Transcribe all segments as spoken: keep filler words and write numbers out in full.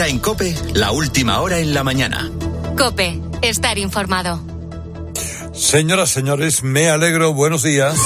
Ahora en COPE, la última hora en la mañana. COPE, estar informado. Señoras, señores, me alegro, buenos días.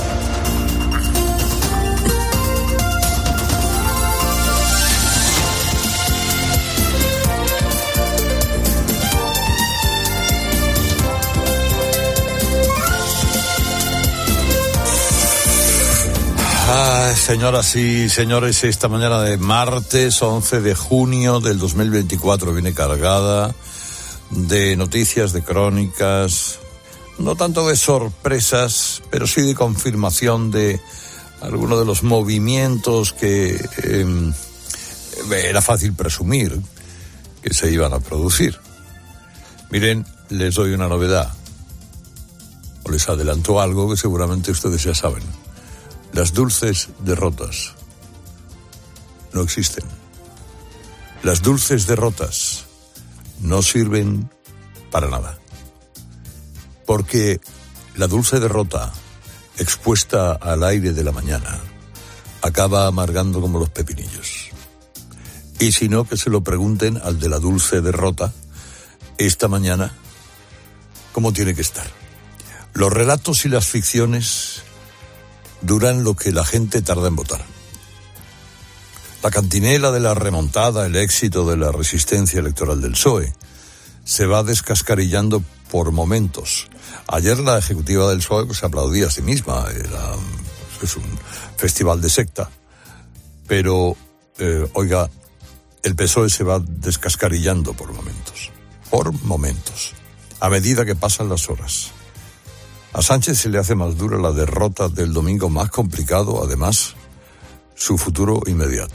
Ay, señoras y señores, esta mañana de martes once de junio del dos mil veinticuatro viene cargada de noticias, de crónicas, no tanto de sorpresas, pero sí de confirmación de algunos de los movimientos que eh, era fácil presumir que se iban a producir. Miren, les doy una novedad, o les adelanto algo que seguramente ustedes ya saben. Las dulces derrotas no existen. Las dulces derrotas no sirven para nada. Porque la dulce derrota, expuesta al aire de la mañana, acaba amargando como los pepinillos. Y si no, que se lo pregunten al de la dulce derrota, esta mañana, cómo tiene que estar. Los relatos y las ficciones duran lo que la gente tarda en votar. La cantinela de la remontada, el éxito de la resistencia electoral del P S O E, se va descascarillando por momentos. Ayer la ejecutiva del P S O E se aplaudía a sí misma, era, es un festival de secta, pero, eh, oiga, el P S O E se va descascarillando por momentos, por momentos, a medida que pasan las horas. A Sánchez se le hace más dura la derrota del domingo, más complicado, además, su futuro inmediato.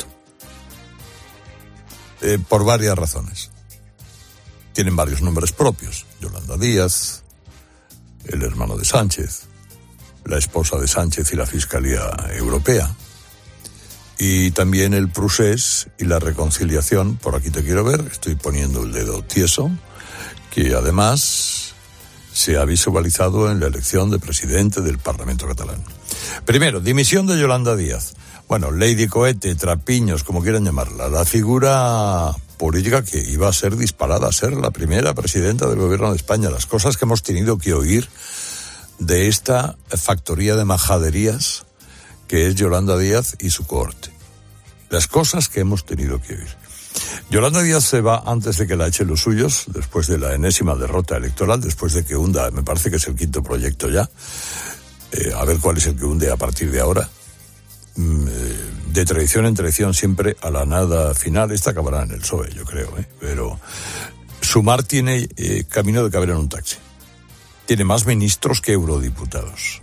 Eh, por varias razones. Tienen varios nombres propios. Yolanda Díaz, el hermano de Sánchez, la esposa de Sánchez y la Fiscalía Europea, y también el procés y la reconciliación, por aquí te quiero ver, estoy poniendo el dedo tieso, que además se ha visualizado en la elección de presidente del Parlamento catalán. Primero, dimisión de Yolanda Díaz. Bueno, Lady Cohete, Trapiños, como quieran llamarla, la figura política que iba a ser disparada a ser la primera presidenta del gobierno de España. Las cosas que hemos tenido que oír de esta factoría de majaderías que es Yolanda Díaz y su cohorte. Las cosas que hemos tenido que oír. Yolanda Díaz se va antes de que la echen los suyos, después de la enésima derrota electoral, después de que hunda, me parece que es el quinto proyecto ya, eh, a ver cuál es el que hunde a partir de ahora. Mm, eh, de traición en traición, siempre a la nada final. Esta acabará en el P S O E, yo creo, ¿eh? Pero Sumar tiene eh, camino de caber en un taxi. Tiene más ministros que eurodiputados.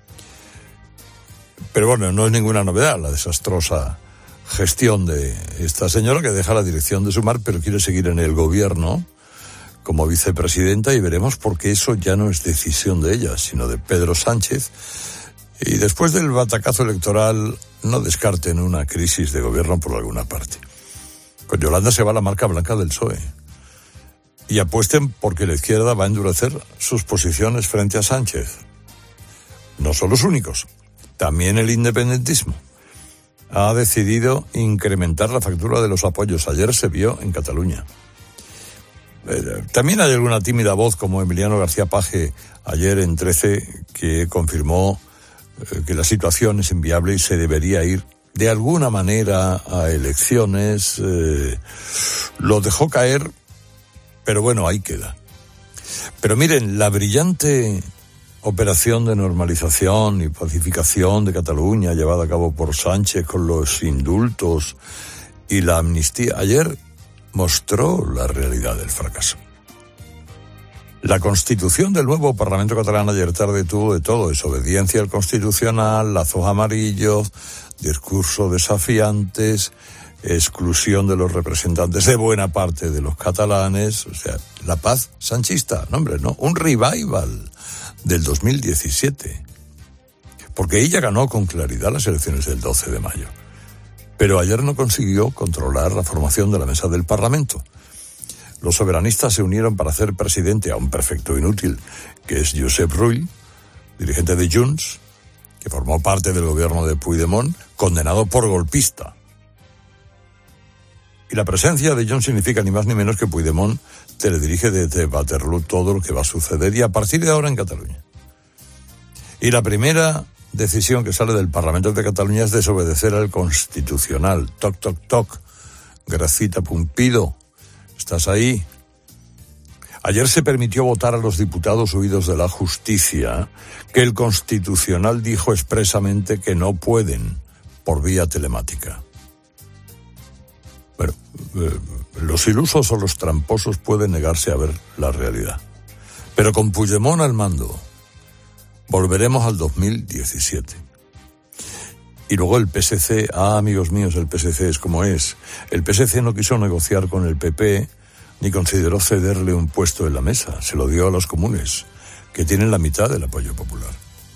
Pero bueno, no es ninguna novedad la desastrosa gestión de esta señora, que deja la dirección de Sumar, pero quiere seguir en el gobierno como vicepresidenta, y veremos porque eso ya no es decisión de ella, sino de Pedro Sánchez. Y después del batacazo electoral, no descarten una crisis de gobierno por alguna parte. Con Yolanda se va la marca blanca del P S O E. Y apuesten porque la izquierda va a endurecer sus posiciones frente a Sánchez. No son los únicos, también el independentismo ha decidido incrementar la factura de los apoyos. Ayer se vio en Cataluña. Eh, también hay alguna tímida voz como Emiliano García Paje ayer en trece que confirmó eh, que la situación es inviable y se debería ir de alguna manera a elecciones. Eh, lo dejó caer, pero bueno, ahí queda. Pero miren, la brillante operación de normalización y pacificación de Cataluña llevada a cabo por Sánchez con los indultos y la amnistía, ayer mostró la realidad del fracaso. La constitución del nuevo Parlamento catalán ayer tarde tuvo de todo: desobediencia al constitucional, lazos amarillos, discurso desafiantes, exclusión de los representantes de buena parte de los catalanes. O sea, la paz sanchista, no hombre, no, un revival del dos mil diecisiete, porque ella ganó con claridad las elecciones del doce de mayo, pero ayer no consiguió controlar la formación de la mesa del Parlamento. Los soberanistas se unieron para hacer presidente a un perfecto inútil, que es Josep Rull, dirigente de Junts, que formó parte del gobierno de Puigdemont, condenado por golpista. Y la presencia de John significa ni más ni menos que Puigdemont teledirige desde Waterloo todo lo que va a suceder y a partir de ahora en Cataluña. Y la primera decisión que sale del Parlamento de Cataluña es desobedecer al Constitucional. Toc, toc, toc. Gracita Pumpido, ¿estás ahí? Ayer se permitió votar a los diputados huidos de la justicia, que el Constitucional dijo expresamente que no pueden por vía telemática. Bueno, eh, los ilusos o los tramposos pueden negarse a ver la realidad. Pero con Puigdemont al mando, volveremos al dos mil diecisiete. Y luego el P S C, ah, amigos míos, el P S C es como es. El P S C no quiso negociar con el P P, ni consideró cederle un puesto en la mesa. Se lo dio a los comunes, que tienen la mitad del apoyo popular.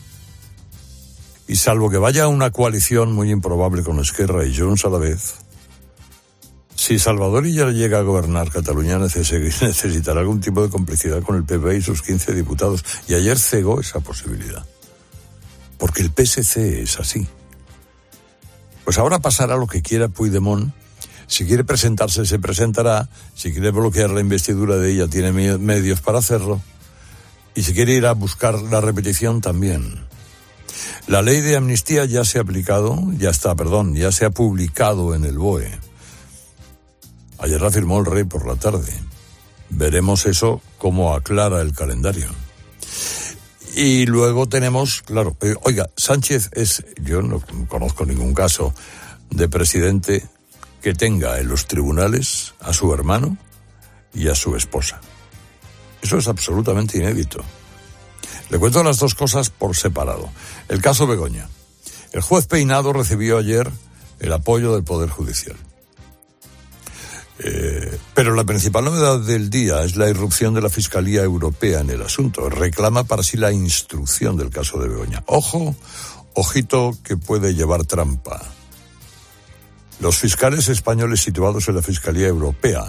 Y salvo que vaya a una coalición muy improbable con Esquerra y Junts a la vez, si Salvador Illa llega a gobernar Cataluña necesitará algún tipo de complicidad con el P P y sus quince diputados. Y ayer cegó esa posibilidad. Porque el P S C es así. Pues ahora pasará lo que quiera Puigdemont. Si quiere presentarse, se presentará. Si quiere bloquear la investidura de ella, tiene medios para hacerlo. Y si quiere ir a buscar la repetición, también. La ley de amnistía ya se ha aplicado, ya está, perdón, ya se ha publicado en el B O E. Ayer la firmó el rey por la tarde. Veremos eso cómo aclara el calendario. Y luego tenemos, claro, eh, oiga, Sánchez es, yo no conozco ningún caso de presidente que tenga en los tribunales a su hermano y a su esposa. Eso es absolutamente inédito. Le cuento las dos cosas por separado. El caso Begoña. El juez Peinado recibió ayer el apoyo del Poder Judicial. Eh, pero la principal novedad del día es la irrupción de la Fiscalía Europea en el asunto. Reclama para sí la instrucción del caso de Begoña. Ojo, ojito que puede llevar trampa. Los fiscales españoles situados en la Fiscalía Europea,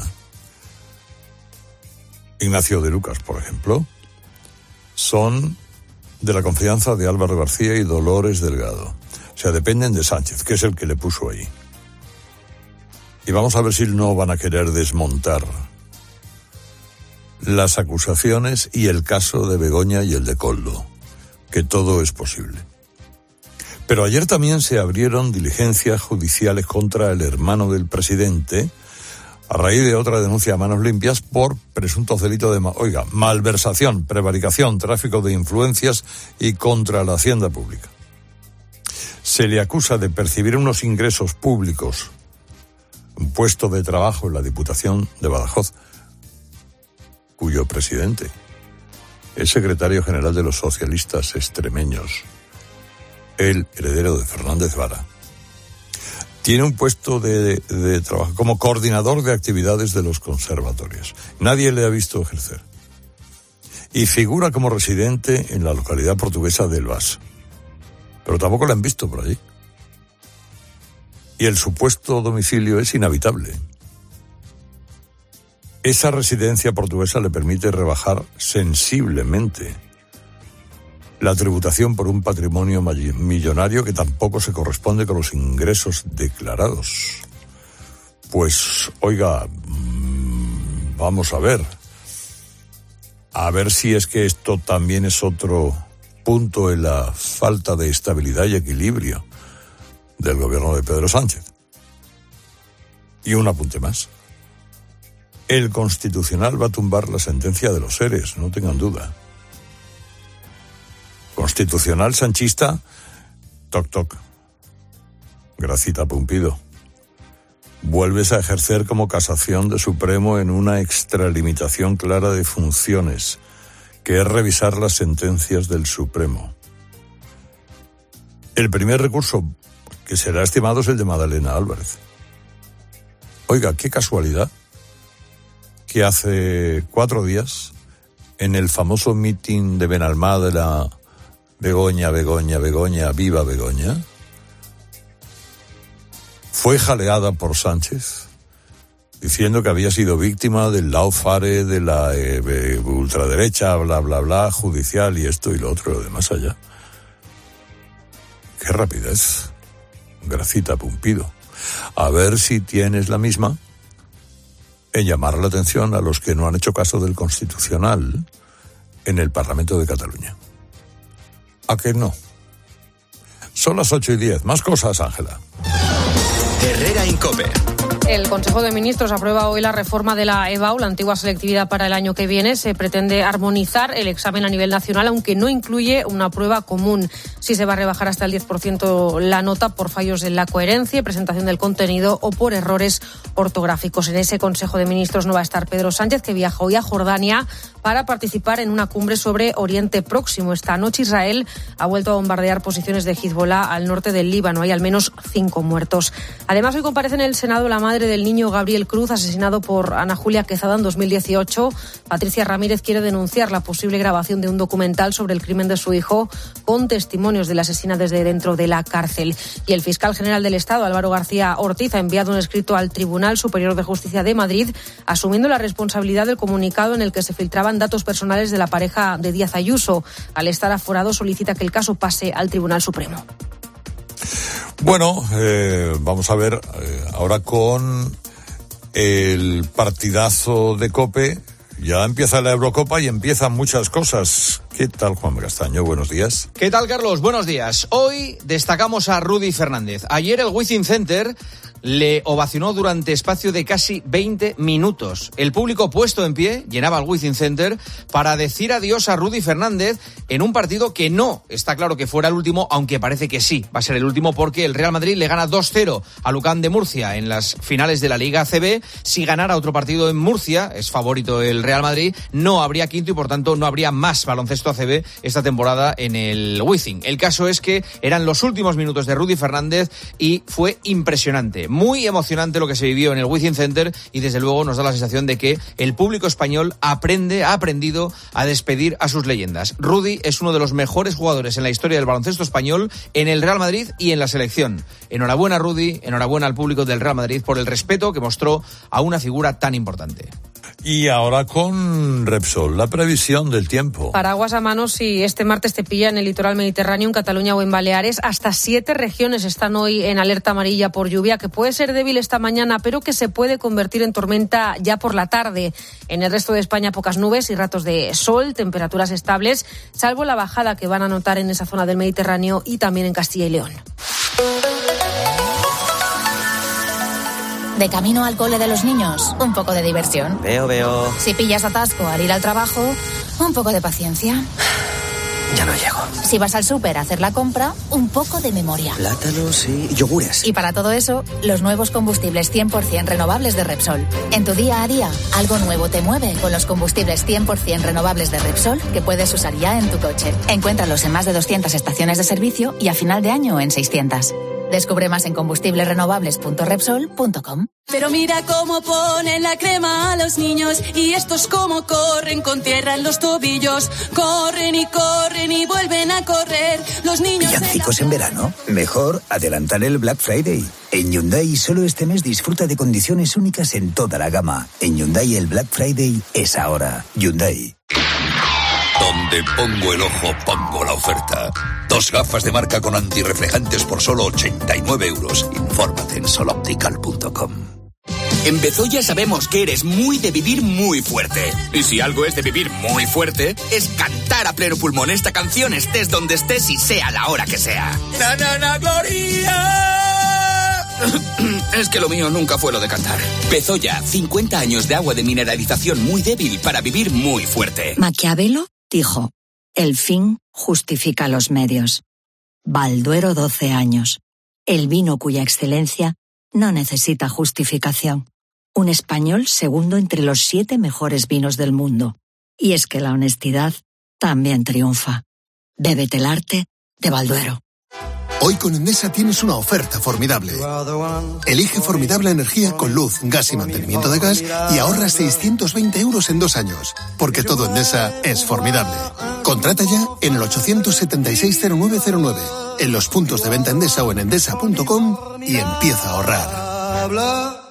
Ignacio de Lucas, por ejemplo, son de la confianza de Álvaro García y Dolores Delgado. O sea, dependen de Sánchez, que es el que le puso ahí. Y vamos a ver si no van a querer desmontar las acusaciones y el caso de Begoña y el de Koldo, que todo es posible. Pero ayer también se abrieron diligencias judiciales contra el hermano del presidente a raíz de otra denuncia a manos limpias por presuntos delitos de, oiga, malversación, prevaricación, tráfico de influencias y contra la hacienda pública. Se le acusa de percibir unos ingresos públicos, un puesto de trabajo en la Diputación de Badajoz, cuyo presidente es secretario general de los socialistas extremeños, el heredero de Fernández Vara. Tiene un puesto de, de trabajo como coordinador de actividades de los conservatorios. Nadie le ha visto ejercer. Y figura como residente en la localidad portuguesa de Elvas. Pero tampoco la han visto por allí. Y el supuesto domicilio es inhabitable. Esa residencia portuguesa le permite rebajar sensiblemente la tributación por un patrimonio millonario que tampoco se corresponde con los ingresos declarados. Pues, oiga, vamos a ver. A ver si es que esto también es otro punto en la falta de estabilidad y equilibrio del gobierno de Pedro Sánchez. Y un apunte más. El Constitucional va a tumbar la sentencia de los seres, no tengan duda. Constitucional sanchista, toc toc, Gracita Pumpido. Vuelves a ejercer como casación de Supremo en una extralimitación clara de funciones, que es revisar las sentencias del Supremo. El primer recurso que será estimado es el de Madalena Álvarez. Oiga, qué casualidad que hace cuatro días, en el famoso mitin de Benalmádena, Begoña, Begoña, Begoña, viva Begoña, fue jaleada por Sánchez, diciendo que había sido víctima del lawfare de la eh, ultraderecha, bla, bla, bla, judicial y esto y lo otro, lo de más allá. ¡Qué rapidez! Gracita Pumpido. A ver si tienes la misma en llamar la atención a los que no han hecho caso del Constitucional en el Parlamento de Cataluña. ¿A que no? Son las ocho y diez. Más cosas, Ángela. Herrera Incope. El Consejo de Ministros aprueba hoy la reforma de la E B A U, la antigua selectividad para el año que viene. Se pretende armonizar el examen a nivel nacional, aunque no incluye una prueba común. Sí se va a rebajar hasta el diez por ciento la nota por fallos en la coherencia y presentación del contenido o por errores ortográficos. En ese Consejo de Ministros no va a estar Pedro Sánchez, que viaja hoy a Jordania para participar en una cumbre sobre Oriente Próximo. Esta noche Israel ha vuelto a bombardear posiciones de Hezbollah al norte del Líbano. Hay al menos cinco muertos. Además, hoy comparece en el Senado la madre del niño Gabriel Cruz, asesinado por Ana Julia Quezada en dos mil dieciocho. Patricia Ramírez quiere denunciar la posible grabación de un documental sobre el crimen de su hijo con testimonios de la asesina desde dentro de la cárcel. Y el fiscal general del Estado, Álvaro García Ortiz, ha enviado un escrito al Tribunal Superior de Justicia de Madrid asumiendo la responsabilidad del comunicado en el que se filtraban datos personales de la pareja de Díaz Ayuso. Al estar aforado, solicita que el caso pase al Tribunal Supremo. Bueno, eh, vamos a ver eh, ahora con el partidazo de COPE. Ya empieza la Eurocopa y empiezan muchas cosas. ¿Qué tal, Juan Castaño? Buenos días. ¿Qué tal, Carlos? Buenos días. Hoy destacamos a Rudy Fernández. Ayer el Wizzing Center le ovacionó durante espacio de casi veinte minutos. El público puesto en pie llenaba el Wizzing Center para decir adiós a Rudy Fernández en un partido que no está claro que fuera el último, aunque parece que sí va a ser el último, porque el Real Madrid le gana dos cero a Lucán de Murcia en las finales de la Liga A C B. Si ganara otro partido en Murcia, es favorito el Real Madrid, no habría quinto y por tanto no habría más baloncesto A C B esta temporada en el Wizzing. El caso es que eran los últimos minutos de Rudy Fernández y fue impresionante. Muy emocionante lo que se vivió en el Wizzing Center y desde luego nos da la sensación de que el público español aprende, ha aprendido a despedir a sus leyendas. Rudy es uno de los mejores jugadores en la historia del baloncesto español, en el Real Madrid y en la selección. Enhorabuena, Rudy, enhorabuena al público del Real Madrid por el respeto que mostró a una figura tan importante. Y ahora con Repsol, la previsión del tiempo. Paraguas a mano si este martes te pilla en el litoral mediterráneo, en Cataluña o en Baleares. Hasta siete regiones están hoy en alerta amarilla por lluvia, que puede ser débil esta mañana, pero que se puede convertir en tormenta ya por la tarde. En el resto de España pocas nubes y ratos de sol, temperaturas estables, salvo la bajada que van a notar en esa zona del Mediterráneo y también en Castilla y León. De camino al cole de los niños, un poco de diversión. Veo, veo. Si pillas atasco al ir al trabajo, un poco de paciencia. Ya no llego. Si vas al súper a hacer la compra, un poco de memoria. Plátanos y yogures. Y para todo eso, los nuevos combustibles cien por ciento renovables de Repsol. En tu día a día, algo nuevo te mueve con los combustibles cien por ciento renovables de Repsol que puedes usar ya en tu coche. Encuéntralos en más de doscientas estaciones de servicio y a final de año en seiscientas. Descubre más en combustibles renovables punto repsol punto com. Pero mira cómo ponen la crema a los niños y estos cómo corren con tierra en los tobillos. Corren y corren y vuelven a correr. Los niños... ¿Villancicos en verano? Mejor adelantar el Black Friday. En Hyundai solo este mes disfruta de condiciones únicas en toda la gama. En Hyundai el Black Friday es ahora. Hyundai. Donde pongo el ojo, pongo la oferta. Dos gafas de marca con antirreflejantes por solo ochenta y nueve euros. Infórmate en soloptical punto com. En Bezoya sabemos que eres muy de vivir muy fuerte. Y si algo es de vivir muy fuerte, es cantar a pleno pulmón esta canción estés donde estés y sea la hora que sea. ¡Na, na, na, Gloria! Es que lo mío nunca fue lo de cantar. Bezoya, cincuenta años de agua de mineralización muy débil para vivir muy fuerte. Maquiavelo dijo, el fin justifica los medios. Balduero, doce años. El vino cuya excelencia no necesita justificación. Un español segundo entre los siete mejores vinos del mundo. Y es que la honestidad también triunfa. Bébete el arte de Balduero. Hoy con Endesa tienes una oferta formidable. Elige formidable energía con luz, gas y mantenimiento de gas y ahorras seiscientos veinte euros en dos años. Porque todo Endesa es formidable. Contrata ya en el ochocientos setenta y seis cero nueve cero nueve, en los puntos de venta Endesa o en endesa punto com y empieza a ahorrar.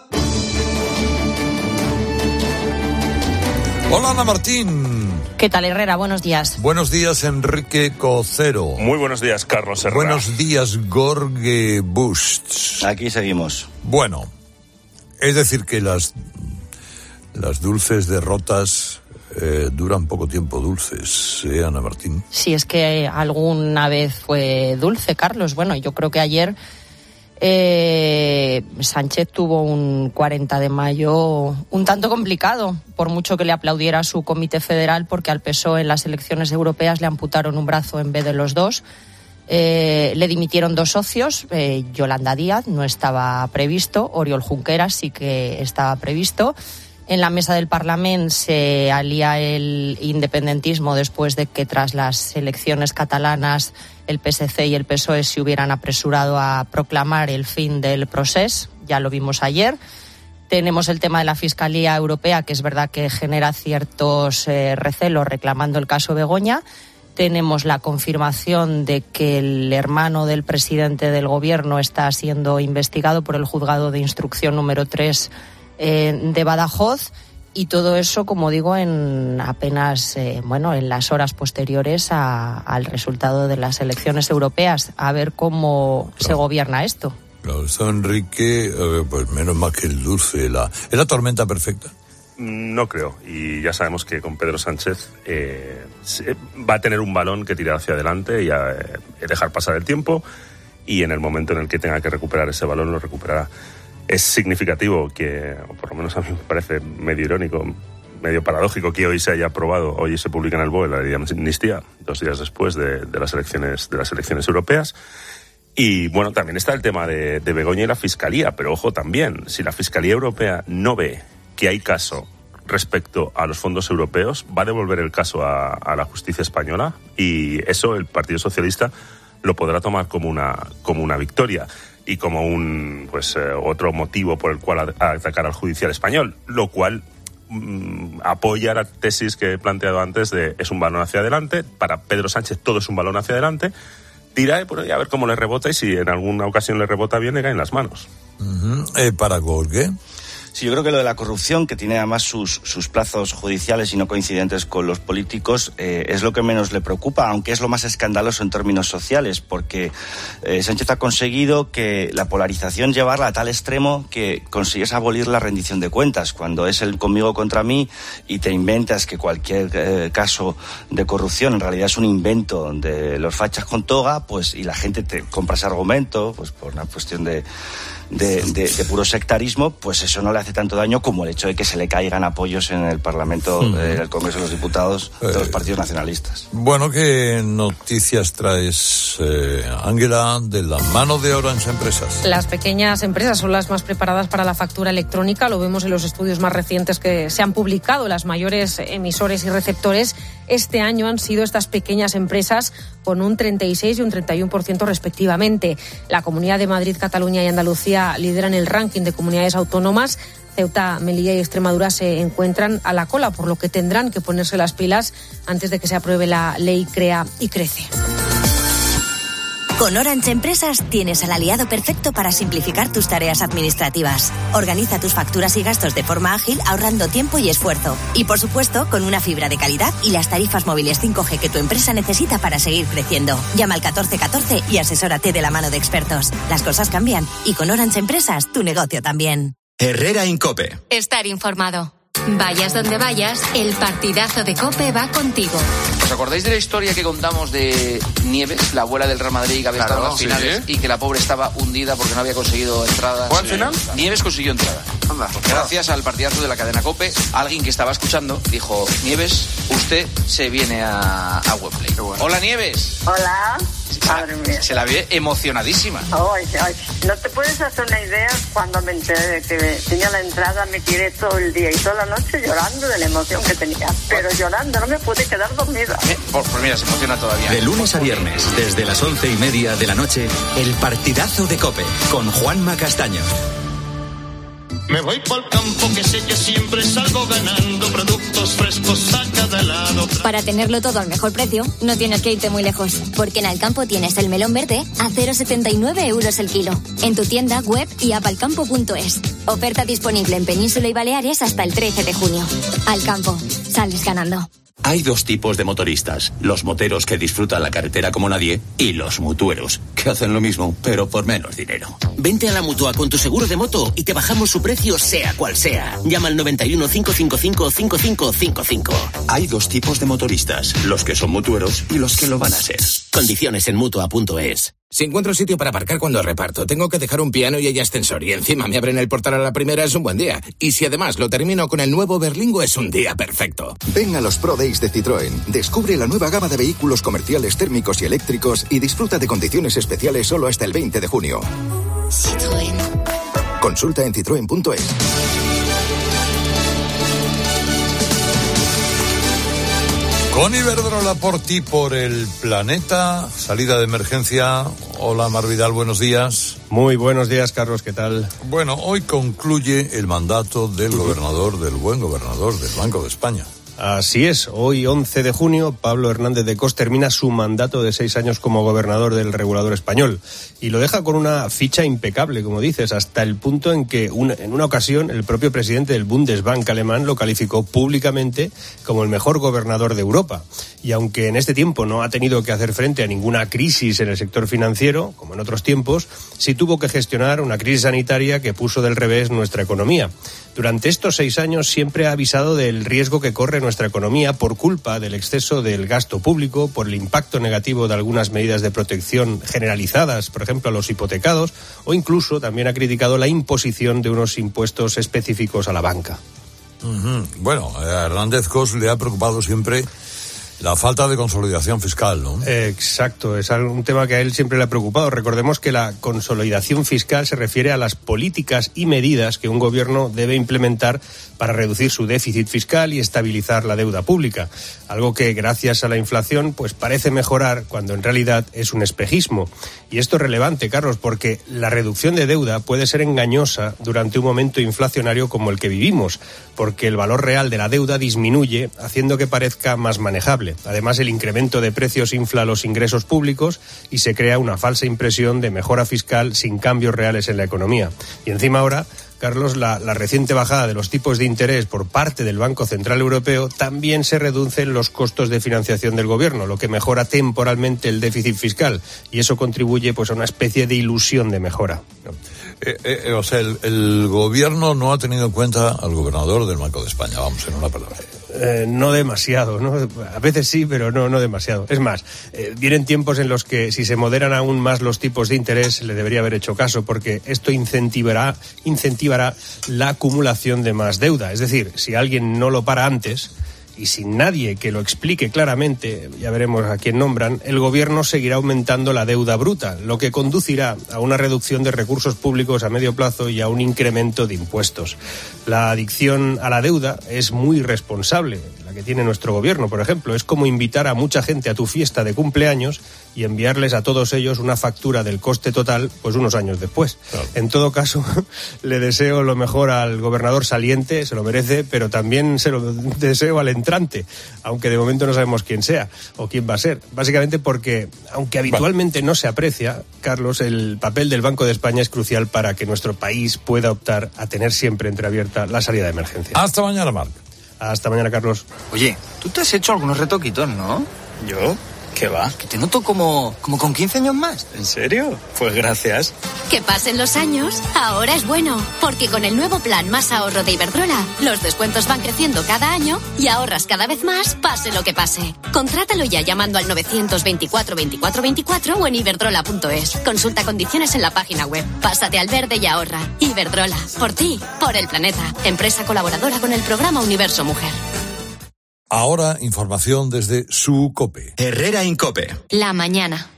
Hola, Ana Martín. ¿Qué tal, Herrera? Buenos días. Buenos días, Enrique Cocero. Muy buenos días, Carlos Herrera. Buenos días, Gorge Busts. Aquí seguimos. Bueno, es decir que las las dulces derrotas eh, duran poco tiempo dulces, ¿eh, Ana Martín? Sí, es que alguna vez fue dulce, Carlos. Bueno, yo creo que ayer eh, Sánchez tuvo un cuarenta de mayo un tanto complicado, por mucho que le aplaudiera su comité federal, porque al P S O E en las elecciones europeas le amputaron un brazo en vez de los dos. Eh, le dimitieron dos socios, eh, Yolanda Díaz no estaba previsto, Oriol Junqueras sí que estaba previsto. En la mesa del Parlamento se alía el independentismo después de que tras las elecciones catalanas el P S C y el P S O E se hubieran apresurado a proclamar el fin del procés, ya lo vimos ayer. Tenemos el tema de la Fiscalía Europea, que es verdad que genera ciertos eh, recelos reclamando el caso Begoña. Tenemos la confirmación de que el hermano del presidente del gobierno está siendo investigado por el juzgado de instrucción número tres eh, de Badajoz, y todo eso, como digo, en apenas, eh, bueno, en las horas posteriores a, al resultado de las elecciones europeas. A ver cómo claro. se gobierna esto. Claro, está Enrique, eh, pues menos mal que el dulce, la, ¿es la tormenta perfecta? No creo, y ya sabemos que con Pedro Sánchez eh, va a tener un balón que tirar hacia adelante y a, eh, dejar pasar el tiempo, y en el momento en el que tenga que recuperar ese balón lo recuperará. Es significativo que, o por lo menos a mí me parece medio irónico, medio paradójico, que hoy se haya aprobado, hoy se publica en el B O E la ley de amnistía, dos días después de, de las elecciones de las elecciones europeas. Y bueno, también está el tema de, de Begoña y la Fiscalía, pero ojo también, si la Fiscalía Europea no ve que hay caso respecto a los fondos europeos, va a devolver el caso a, a la justicia española, y eso el Partido Socialista lo podrá tomar como una, como una victoria y como un pues eh, otro motivo por el cual a, a atacar al judicial español, lo cual mm, apoya la tesis que he planteado antes de es un balón hacia adelante. Para Pedro Sánchez todo es un balón hacia adelante, tira por ahí a ver cómo le rebota, y si en alguna ocasión le rebota bien, le cae en las manos. Uh-huh. Eh, para Gorge. Sí, yo creo que lo de la corrupción, que tiene además sus, sus plazos judiciales y no coincidentes con los políticos, eh, es lo que menos le preocupa, aunque es lo más escandaloso en términos sociales, porque eh, Sánchez ha conseguido que la polarización llevarla a tal extremo que consigues abolir la rendición de cuentas. Cuando es el conmigo contra mí y te inventas que cualquier eh, caso de corrupción en realidad es un invento de los fachas con toga, pues y la gente te compra ese argumento, pues por una cuestión de... De, de, de puro sectarismo, pues eso no le hace tanto daño como el hecho de que se le caigan apoyos en el Parlamento, en eh, el Congreso de los Diputados de los partidos nacionalistas. Bueno, ¿qué noticias traes, eh, Ángela, de la mano de Orange Empresas? Las pequeñas empresas son las más preparadas para la factura electrónica, lo vemos en los estudios más recientes que se han publicado. Las mayores emisores y receptores este año han sido estas pequeñas empresas, con un treinta y seis y un treinta y uno por ciento respectivamente. La Comunidad de Madrid, Cataluña y Andalucía lideran el ranking de comunidades autónomas. Ceuta, Melilla y Extremadura se encuentran a la cola, por lo que tendrán que ponerse las pilas antes de que se apruebe la ley Crea y Crece. Con Orange Empresas tienes al aliado perfecto para simplificar tus tareas administrativas. Organiza tus facturas y gastos de forma ágil, ahorrando tiempo y esfuerzo. Y por supuesto, con una fibra de calidad y las tarifas móviles cinco G que tu empresa necesita para seguir creciendo. Llama al catorce catorce y asesórate de la mano de expertos. Las cosas cambian y con Orange Empresas tu negocio también. Herrera en COPE. Estar informado. Vayas donde vayas, el partidazo de COPE va contigo. ¿Os acordáis de la historia que contamos de Nieves, la abuela del Real Madrid, que había claro, estado en las finales sí. y que la pobre estaba hundida porque no había conseguido entradas? ¿Fue al final? Nieves consiguió entrada. Anda, gracias al partidazo de la cadena COPE, alguien que estaba escuchando dijo: Nieves, usted se viene a, a Wembley. Bueno. Hola, Nieves. Hola. Madre mía. Se la ve emocionadísima. Ay, ay, no te puedes hacer una idea. Cuando me enteré de que tenía la entrada, me tiré todo el día y toda la noche llorando de la emoción que tenía. Pero llorando, no me pude quedar dormida. Eh, pues mira, se emociona todavía. De lunes a viernes, desde las once y media de la noche, el partidazo de COPE, con Juanma Castaño. Me voy por el campo, que sé que siempre salgo ganando, productos frescos a cada lado. Para tenerlo todo al mejor precio, no tienes que irte muy lejos, porque en Alcampo tienes el melón verde a cero coma setenta y nueve euros el kilo. En tu tienda, web y app alcampo punto es. Oferta disponible en Península y Baleares hasta el trece de junio. Alcampo, sales ganando. Hay dos tipos de motoristas, los moteros que disfrutan la carretera como nadie y los mutueros, que hacen lo mismo, pero por menos dinero. Vente a la Mutua con tu seguro de moto y te bajamos su precio sea cual sea. Llama al noventa y uno, cinco cinco cinco, cinco cinco cinco cinco. Hay dos tipos de motoristas, los que son mutueros y los que lo van a ser. Condiciones en Mutua punto es. Si encuentro sitio para aparcar cuando reparto, tengo que dejar un piano y hay ascensor y encima me abren el portal a la primera, es un buen día. Y si además lo termino con el nuevo Berlingo, es un día perfecto. Ven a los Pro Days de Citroën. Descubre la nueva gama de vehículos comerciales térmicos y eléctricos y disfruta de condiciones especiales solo hasta el veinte de junio. Citroën. Consulta en citroen punto es. Con Iberdrola, por ti, por el planeta, salida de emergencia. Hola, Mar Vidal, buenos días. Muy buenos días, Carlos, ¿qué tal? Bueno, hoy concluye el mandato del gobernador, del buen gobernador del Banco de España. Así es, hoy once de junio Pablo Hernández de Cos termina su mandato de seis años como gobernador del regulador español y lo deja con una ficha impecable, como dices, hasta el punto en que una, en una ocasión el propio presidente del Bundesbank alemán lo calificó públicamente como el mejor gobernador de Europa. Y aunque en este tiempo no ha tenido que hacer frente a ninguna crisis en el sector financiero, como en otros tiempos, sí tuvo que gestionar una crisis sanitaria que puso del revés nuestra economía. Durante estos seis años siempre ha avisado del riesgo que corre nuestra economía por culpa del exceso del gasto público, por el impacto negativo de algunas medidas de protección generalizadas, por ejemplo a los hipotecados, o incluso también ha criticado la imposición de unos impuestos específicos a la banca. Uh-huh. Bueno, a Hernández Cos le ha preocupado siempre la falta de consolidación fiscal, ¿no? Exacto, es un tema que a él siempre le ha preocupado. Recordemos que la consolidación fiscal se refiere a las políticas y medidas que un gobierno debe implementar para reducir su déficit fiscal y estabilizar la deuda pública. Algo que, gracias a la inflación, pues parece mejorar cuando en realidad es un espejismo. Y esto es relevante, Carlos, porque la reducción de deuda puede ser engañosa durante un momento inflacionario como el que vivimos, porque el valor real de la deuda disminuye, haciendo que parezca más manejable. Además, el incremento de precios infla los ingresos públicos y se crea una falsa impresión de mejora fiscal sin cambios reales en la economía. Y encima ahora, Carlos, la, la reciente bajada de los tipos de interés por parte del Banco Central Europeo también se reducen los costos de financiación del gobierno, lo que mejora temporalmente el déficit fiscal y eso contribuye pues a una especie de ilusión de mejora. Eh, eh, o sea, el, el gobierno no ha tenido en cuenta al gobernador del Banco de España, vamos, en una palabra. Eh, no demasiado, ¿no? A veces sí, pero no, no demasiado. Es más, eh, vienen tiempos en los que si se moderan aún más los tipos de interés, le debería haber hecho caso, porque esto incentivará, incentivará la acumulación de más deuda. Es decir, si alguien no lo para antes y sin nadie que lo explique claramente, ya veremos a quién nombran, el gobierno seguirá aumentando la deuda bruta, lo que conducirá a una reducción de recursos públicos a medio plazo y a un incremento de impuestos. La adicción a la deuda es muy irresponsable, la que tiene nuestro gobierno, por ejemplo. Es como invitar a mucha gente a tu fiesta de cumpleaños y enviarles a todos ellos una factura del coste total pues unos años después. Claro. En todo caso, le deseo lo mejor al gobernador saliente, se lo merece, pero también se lo deseo al entrante, aunque de momento no sabemos quién sea o quién va a ser. Básicamente porque, aunque habitualmente no se aprecia, Carlos, el papel del Banco de España es crucial para que nuestro país pueda optar a tener siempre entreabierta la salida de emergencia. Hasta mañana, Marc. Hasta mañana, Carlos. Oye, tú te has hecho algunos retoquitos, ¿no? ¿Yo? ¿Qué va? Que te noto como, como con quince años más. ¿En serio? Pues gracias. Que pasen los años, ahora es bueno, porque con el nuevo plan Más Ahorro de Iberdrola, los descuentos van creciendo cada año y ahorras cada vez más, pase lo que pase. Contrátalo ya llamando al novecientos veinticuatro veinticuatro veinticuatro o en iberdrola punto es. Consulta condiciones en la página web. Pásate al verde y ahorra. Iberdrola, por ti, por el planeta. Empresa colaboradora con el programa Universo Mujer. Ahora, información desde su COPE. Herrera Incope. La mañana.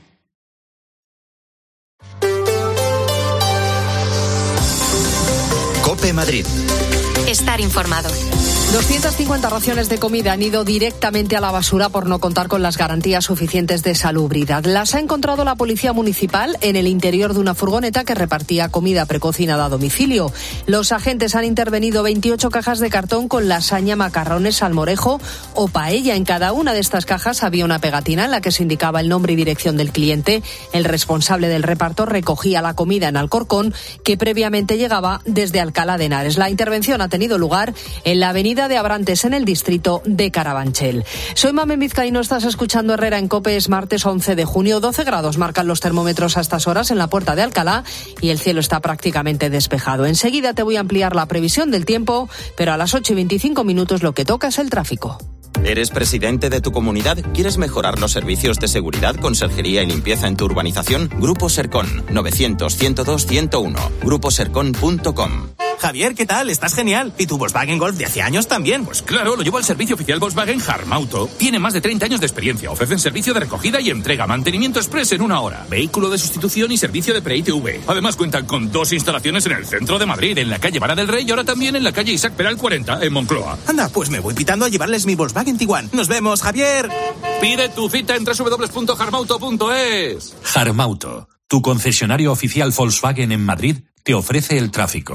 COPE Madrid. Estar informado. doscientas cincuenta raciones de comida han ido directamente a la basura por no contar con las garantías suficientes de salubridad. Las ha encontrado la Policía Municipal en el interior de una furgoneta que repartía comida precocinada a domicilio. Los agentes han intervenido veintiocho cajas de cartón con lasaña, macarrones, salmorejo o paella. En cada una de estas cajas había una pegatina en la que se indicaba el nombre y dirección del cliente. El responsable del reparto recogía la comida en Alcorcón, que previamente llegaba desde Alcalá de Henares. La intervención ha tenido tenido lugar en la avenida de Abrantes, en el distrito de Carabanchel. Soy Mamen Vizcaíno, estás escuchando Herrera en COPE. Es martes once de junio, doce grados marcan los termómetros a estas horas en la Puerta de Alcalá y el cielo está prácticamente despejado. Enseguida te voy a ampliar la previsión del tiempo, pero a las ocho y veinticinco minutos lo que toca es el tráfico. ¿Eres presidente de tu comunidad? ¿Quieres mejorar los servicios de seguridad, conserjería y limpieza en tu urbanización? Grupo Sercon, novecientos, ciento dos, ciento uno. grupo sercon punto com. Javier, ¿qué tal? Estás genial. ¿Y tu Volkswagen Golf de hace años también? Pues claro, lo llevo al servicio oficial Volkswagen Harmauto. Tiene más de treinta años de experiencia. Ofrecen servicio de recogida y entrega, mantenimiento express en una hora, vehículo de sustitución y servicio de pre-I T V. Además cuentan con dos instalaciones en el centro de Madrid, en la calle Vara del Rey y ahora también en la calle Isaac Peral cuarenta, en Moncloa. Anda, pues me voy pitando a llevarles mi Volkswagen Tiguan. ¡Nos vemos, Javier! Pide tu cita en doble u doble u doble u punto harmauto punto es. Harmauto, tu concesionario oficial Volkswagen en Madrid, te ofrece el tráfico.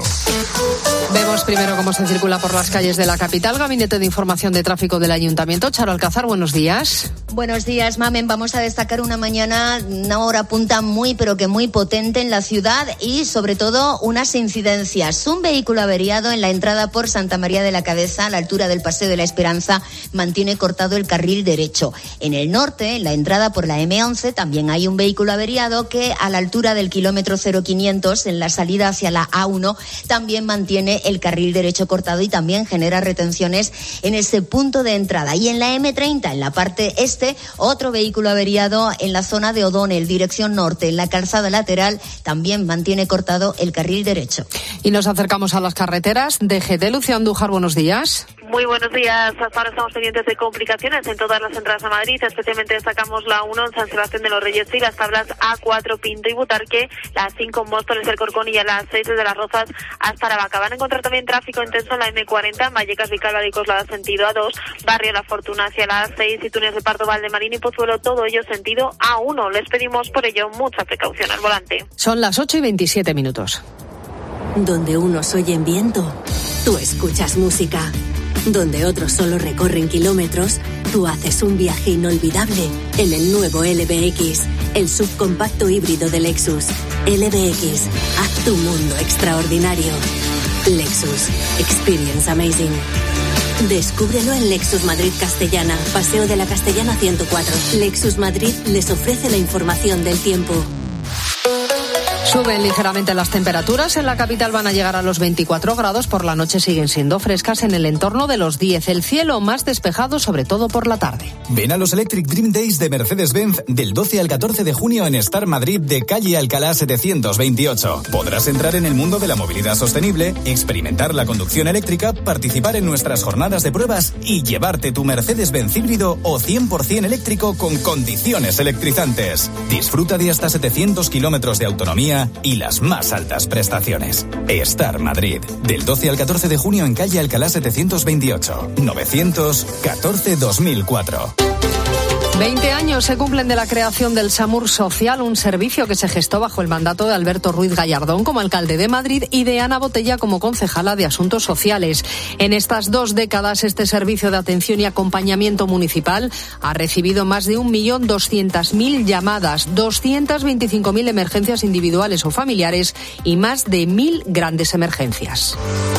Vemos primero cómo se circula por las calles de la capital. Gabinete de Información de Tráfico del Ayuntamiento. Charo Alcázar, buenos días. Buenos días, Mamen. Vamos a destacar una mañana, una hora punta muy, pero que muy potente en la ciudad y, sobre todo, unas incidencias. Un vehículo averiado en la entrada por Santa María de la Cabeza, a la altura del Paseo de la Esperanza, mantiene cortado el carril derecho. En el norte, en la entrada por la eme once, también hay un vehículo averiado que, a la altura del kilómetro cero quinientos, en la salida hacia la A uno, también mantiene el carril derecho cortado y también genera retenciones en ese punto de entrada. Y en la eme treinta, en la parte este, otro vehículo averiado en la zona de O'Donnell, dirección norte, en la calzada lateral, también mantiene cortado el carril derecho. Y nos acercamos a las carreteras. D G T, Lucía Andújar, buenos días. Muy buenos días. Hasta ahora estamos pendientes de complicaciones en todas las entradas a Madrid. Especialmente destacamos la uno en San Sebastián de los Reyes y las tablas A cuatro, Pinto y Butarque, la cinco en Móstoles del Corcón y a las seis desde Las Rozas hasta Aravaca. Van a encontrar también tráfico intenso en la eme cuarenta, en Vallecas, Vicálvaro y Coslada sentido A dos, Barrio La Fortuna hacia la A seis y Túnez de Pardo, Valdemarín y Pozuelo, todo ello sentido A uno. Les pedimos por ello mucha precaución al volante. Son las ocho y veintisiete minutos. Donde unos oyen viento, tú escuchas música. Donde otros solo recorren kilómetros, tú haces un viaje inolvidable en el nuevo L B X, el subcompacto híbrido de Lexus. L B X, haz tu mundo extraordinario. Lexus, experience amazing. Descúbrelo en Lexus Madrid Castellana, Paseo de la Castellana ciento cuatro. Lexus Madrid les ofrece la información del tiempo. Suben ligeramente las temperaturas. En la capital van a llegar a los veinticuatro grados. Por la noche siguen siendo frescas en el entorno de los diez. El cielo más despejado, sobre todo por la tarde. Ven a los Electric Dream Days de Mercedes-Benz del doce al catorce de junio en Star Madrid de calle Alcalá setecientos veintiocho. Podrás entrar en el mundo de la movilidad sostenible, experimentar la conducción eléctrica, participar en nuestras jornadas de pruebas y llevarte tu Mercedes-Benz híbrido o cien por ciento eléctrico con condiciones electrizantes. Disfruta de hasta setecientos kilómetros de autonomía y las más altas prestaciones. Star Madrid, del doce al catorce de junio en calle Alcalá setecientos veintiocho, novecientos catorce dos mil cuatro. veinte años se cumplen de la creación del SAMUR Social, un servicio que se gestó bajo el mandato de Alberto Ruiz Gallardón como alcalde de Madrid y de Ana Botella como concejala de Asuntos Sociales. En estas dos décadas, este servicio de atención y acompañamiento municipal ha recibido más de un millón doscientas mil llamadas, doscientas veinticinco mil emergencias individuales o familiares y más de mil grandes emergencias.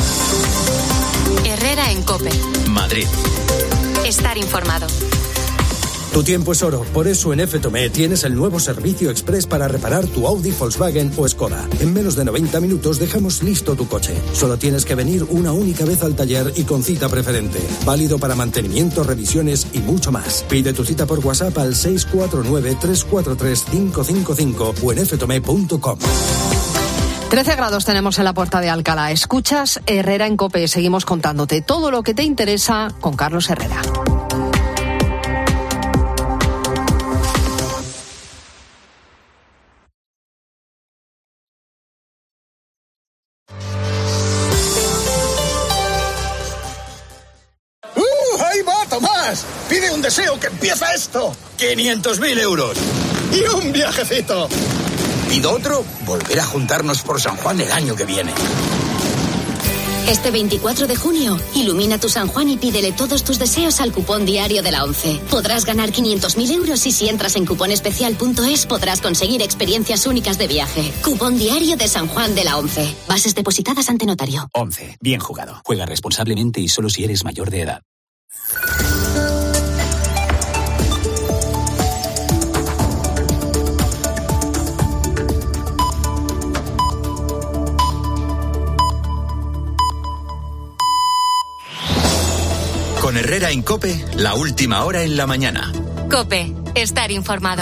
Herrera en COPE. Madrid. Estar informado. Tu tiempo es oro, por eso en F Tomé tienes el nuevo servicio express para reparar tu Audi, Volkswagen o Skoda. En menos de noventa minutos dejamos listo tu coche. Solo tienes que venir una única vez al taller y con cita preferente. Válido para mantenimiento, revisiones y mucho más. Pide tu cita por WhatsApp al seis cuatro nueve, tres cuatro tres, cinco cinco cinco o en f tomé punto com. trece grados tenemos en la Puerta de Alcalá. Escuchas Herrera en COPE. Seguimos contándote todo lo que te interesa con Carlos Herrera. Pide un deseo que empieza esto. quinientos mil euros. Y un viajecito. Pido otro, volver a juntarnos por San Juan el año que viene. Este veinticuatro de junio, ilumina tu San Juan y pídele todos tus deseos al cupón diario de la ONCE. Podrás ganar quinientos mil euros y si entras en cuponespecial punto es podrás conseguir experiencias únicas de viaje. Cupón diario de San Juan de la ONCE. Bases depositadas ante notario. ONCE. Bien jugado. Juega responsablemente y solo si eres mayor de edad. Con Herrera en COPE, la última hora en la mañana. COPE, estar informado.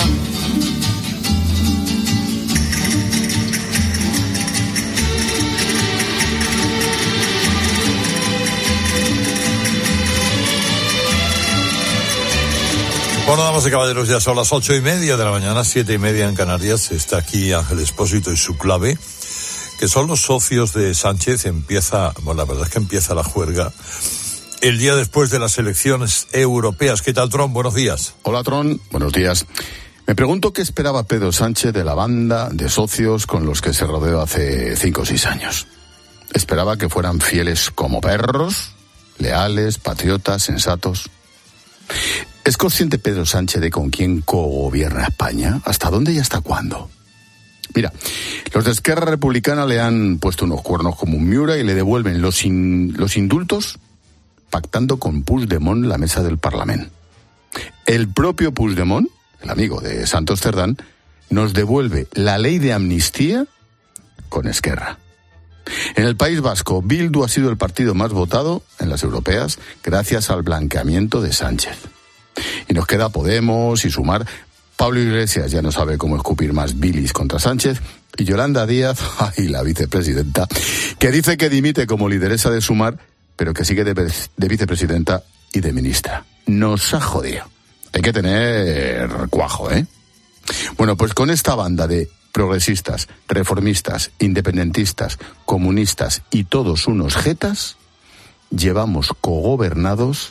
Bueno, damas y caballeros, ya son las ocho y media de la mañana, siete y media en Canarias. Está aquí Ángel Expósito y su clave, que son los socios de Sánchez. Empieza, bueno, la verdad es que empieza la juerga el día después de las elecciones europeas. ¿Qué tal, Tron? Buenos días. Hola, Tron. Buenos días. Me pregunto qué esperaba Pedro Sánchez de la banda de socios con los que se rodeó hace cinco o seis años. Esperaba que fueran fieles como perros, leales, patriotas, sensatos. ¿Es consciente Pedro Sánchez de con quién cogobierna España? ¿Hasta dónde y hasta cuándo? Mira, los de Esquerra Republicana le han puesto unos cuernos como un Miura y le devuelven los, in, los indultos pactando con Puigdemont la mesa del Parlamento. El propio Puigdemont, el amigo de Santos Cerdán, nos devuelve la ley de amnistía con Esquerra. En el País Vasco, Bildu ha sido el partido más votado en las europeas gracias al blanqueamiento de Sánchez. Y nos queda Podemos y Sumar. Pablo Iglesias ya no sabe cómo escupir más bilis contra Sánchez. Y Yolanda Díaz, ay, la vicepresidenta, que dice que dimite como lideresa de Sumar, pero que sigue de, de vicepresidenta y de ministra. Nos ha jodido. Hay que tener cuajo, ¿eh? Bueno, pues con esta banda de progresistas, reformistas, independentistas, comunistas y todos unos jetas, llevamos cogobernados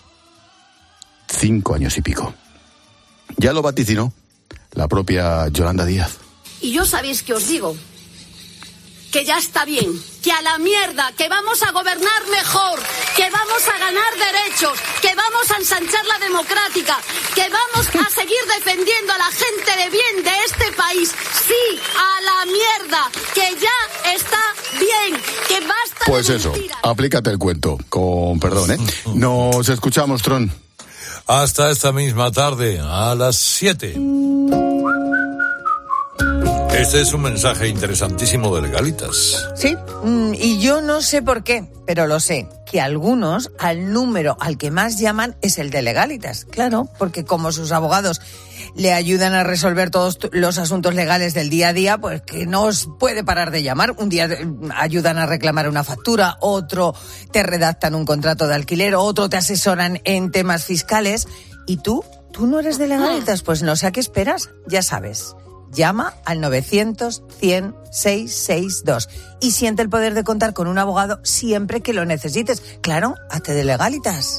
cinco años y pico. Ya lo vaticinó la propia Yolanda Díaz. Y yo sabéis que os digo que ya está bien, que a la mierda, que vamos a gobernar mejor, que vamos a ganar derechos, que vamos a ensanchar la democrática, que vamos a seguir defendiendo a la gente de bien de este país. Sí, a la mierda, que ya está bien, que basta. Pues eso, aplícate el cuento, con perdón, ¿eh? Nos escuchamos, Tron. Hasta esta misma tarde, a las siete. Este es un mensaje interesantísimo de Legalitas. Sí, y yo no sé por qué, pero lo sé, que algunos al número al que más llaman es el de Legalitas. Claro, porque como sus abogados le ayudan a resolver todos los asuntos legales del día a día, pues que no os puede parar de llamar. Un día ayudan a reclamar una factura, otro te redactan un contrato de alquiler, otro te asesoran en temas fiscales. ¿Y tú? ¿Tú no eres de Legalitas? Pues no sé a qué esperas, ya sabes. Llama al novecientos, cien, seiscientos sesenta y dos y siente el poder de contar con un abogado siempre que lo necesites. Claro, hazte de Legalitas.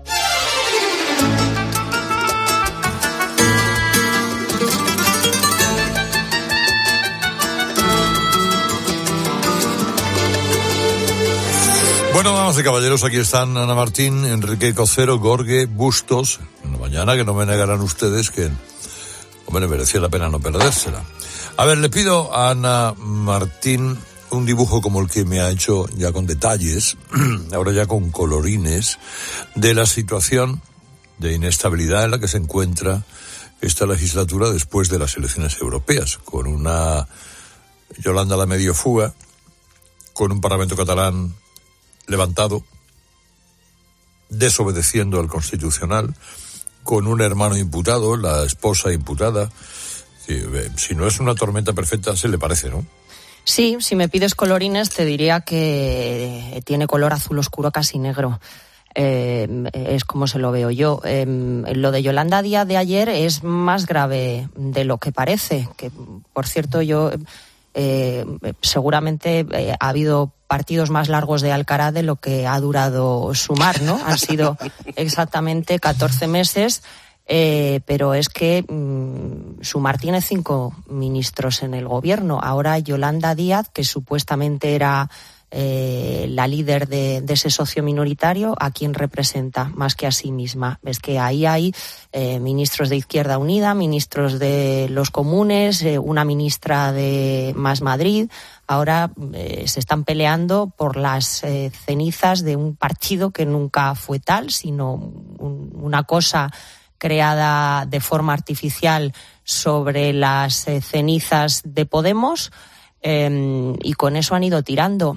Bueno, damas y caballeros, aquí están Ana Martín, Enrique Cocero, Gorge, Bustos. Una mañana que no me negarán ustedes que, hombre, merecía la pena no perdérsela. A ver, le pido a Ana Martín un dibujo como el que me ha hecho ya con detalles, ahora ya con colorines, de la situación de inestabilidad en la que se encuentra esta legislatura después de las elecciones europeas, con una Yolanda la medio fuga, con un Parlamento catalán levantado, desobedeciendo al Constitucional, con un hermano imputado, la esposa imputada. Si, si no es una tormenta perfecta, se le parece, ¿no? Sí, si me pides colorines te diría que tiene color azul oscuro, casi negro. Eh, es como se lo veo yo. Eh, lo de Yolanda Díaz de ayer es más grave de lo que parece. Que, por cierto, yo eh, seguramente eh, ha habido partidos más largos de Alcaraz de lo que ha durado Sumar, ¿no? Han sido exactamente catorce meses, eh, pero es que mmm, Sumar tiene cinco ministros en el gobierno. Ahora Yolanda Díaz, que supuestamente era eh, la líder de, de ese socio minoritario, ¿a quién representa más que a sí misma? Ves que ahí hay eh, ministros de Izquierda Unida, ministros de los comunes, eh, una ministra de Más Madrid. Ahora eh, se están peleando por las eh, cenizas de un partido que nunca fue tal, sino un, una cosa creada de forma artificial sobre las eh, cenizas de Podemos, eh, y con eso han ido tirando.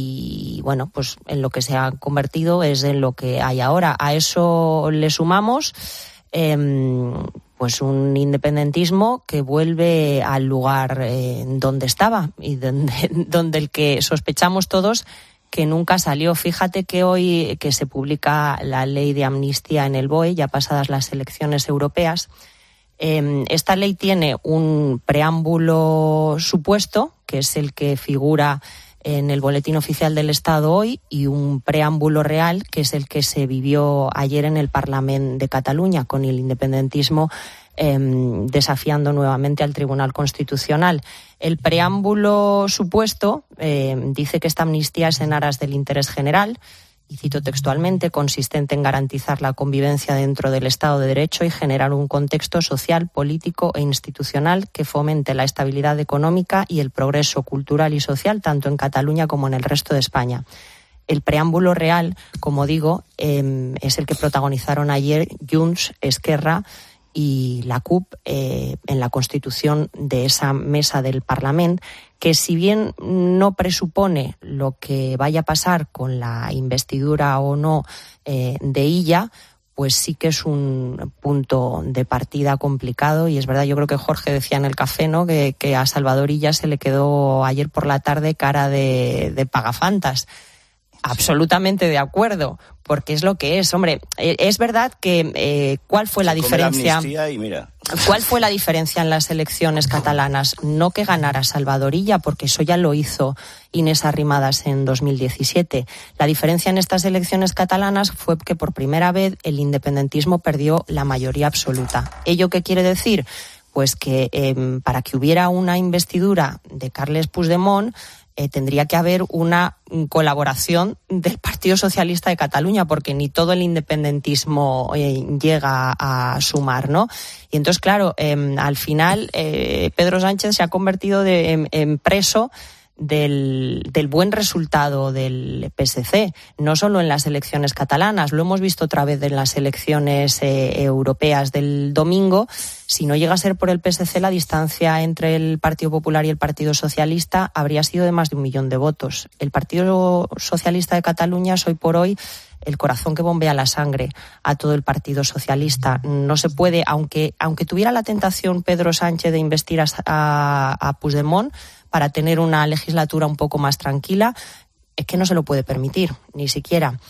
Y bueno, pues en lo que se ha convertido es en lo que hay ahora. A eso le sumamos eh, pues un independentismo que vuelve al lugar eh, donde estaba y donde, donde el que sospechamos todos que nunca salió. Fíjate que hoy que se publica la ley de amnistía en el B O E, ya pasadas las elecciones europeas, eh, esta ley tiene un preámbulo supuesto, que es el que figura en el Boletín Oficial del Estado hoy, y un preámbulo real, que es el que se vivió ayer en el Parlament de Cataluña, con el independentismo eh, desafiando nuevamente al Tribunal Constitucional. El preámbulo supuesto eh, dice que esta amnistía es en aras del interés general, y cito textualmente, consistente en garantizar la convivencia dentro del Estado de Derecho y generar un contexto social, político e institucional que fomente la estabilidad económica y el progreso cultural y social tanto en Cataluña como en el resto de España. El preámbulo real, como digo, eh, es el que protagonizaron ayer Junts, Esquerra y la C U P eh, en la constitución de esa mesa del Parlament, que si bien no presupone lo que vaya a pasar con la investidura o no eh, de Illa, pues sí que es un punto de partida complicado. Y es verdad, yo creo que Jorge decía en el café, ¿no?, que, que a Salvador Illa se le quedó ayer por la tarde cara de, de pagafantas. Absolutamente de acuerdo, porque es lo que es. Hombre, es verdad que eh, ¿cuál fue la diferencia? La y mira. ¿Cuál fue la diferencia en las elecciones catalanas? No que ganara Salvador Illa, porque eso ya lo hizo Inés Arrimadas en dos mil diecisiete. La diferencia en estas elecciones catalanas fue que por primera vez el independentismo perdió la mayoría absoluta. ¿Ello qué quiere decir? Pues que eh, para que hubiera una investidura de Carles Puigdemont, Eh, tendría que haber una colaboración del Partido Socialista de Cataluña, porque ni todo el independentismo eh, llega a sumar, ¿no? Y entonces, claro, eh, al final eh, Pedro Sánchez se ha convertido de, en, en preso del, del buen resultado del P S C, no solo en las elecciones catalanas, lo hemos visto otra vez en las elecciones eh, europeas del domingo. Si no llega a ser por el P S C, la distancia entre el Partido Popular y el Partido Socialista habría sido de más de un millón de votos. El Partido Socialista de Cataluña es hoy por hoy el corazón que bombea la sangre a todo el Partido Socialista. No se puede, aunque, aunque tuviera la tentación Pedro Sánchez de investir a, a, a Puigdemont para tener una legislatura un poco más tranquila, es que no se lo puede permitir, ni siquiera.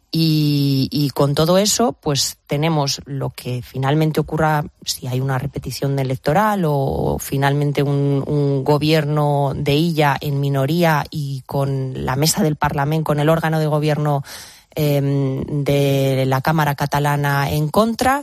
Y, y con todo eso, pues tenemos lo que finalmente ocurra, si hay una repetición electoral o finalmente un, un gobierno de Illa en minoría y con la mesa del Parlamento, con el órgano de gobierno eh, de la Cámara catalana en contra.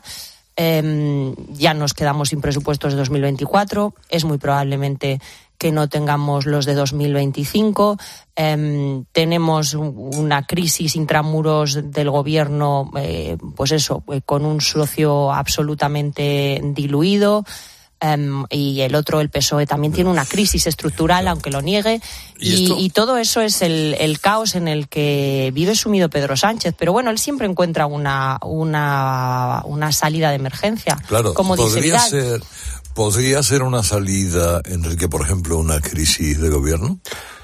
Eh, ya nos quedamos sin presupuestos de dos mil veinticuatro. Es muy probablemente que no tengamos los de dos mil veinticinco. Eh, tenemos una crisis intramuros del gobierno, eh, pues eso, eh, con un socio absolutamente diluido. Um, y el otro, el P S O E, también tiene una crisis estructural, aunque lo niegue. Y, y, y todo eso es el, el caos en el que vive sumido Pedro Sánchez. Pero bueno, él siempre encuentra una, una, una salida de emergencia. Claro, como dice podría Vidal. ser, podría ser una salida, Enrique, por ejemplo, una crisis de gobierno.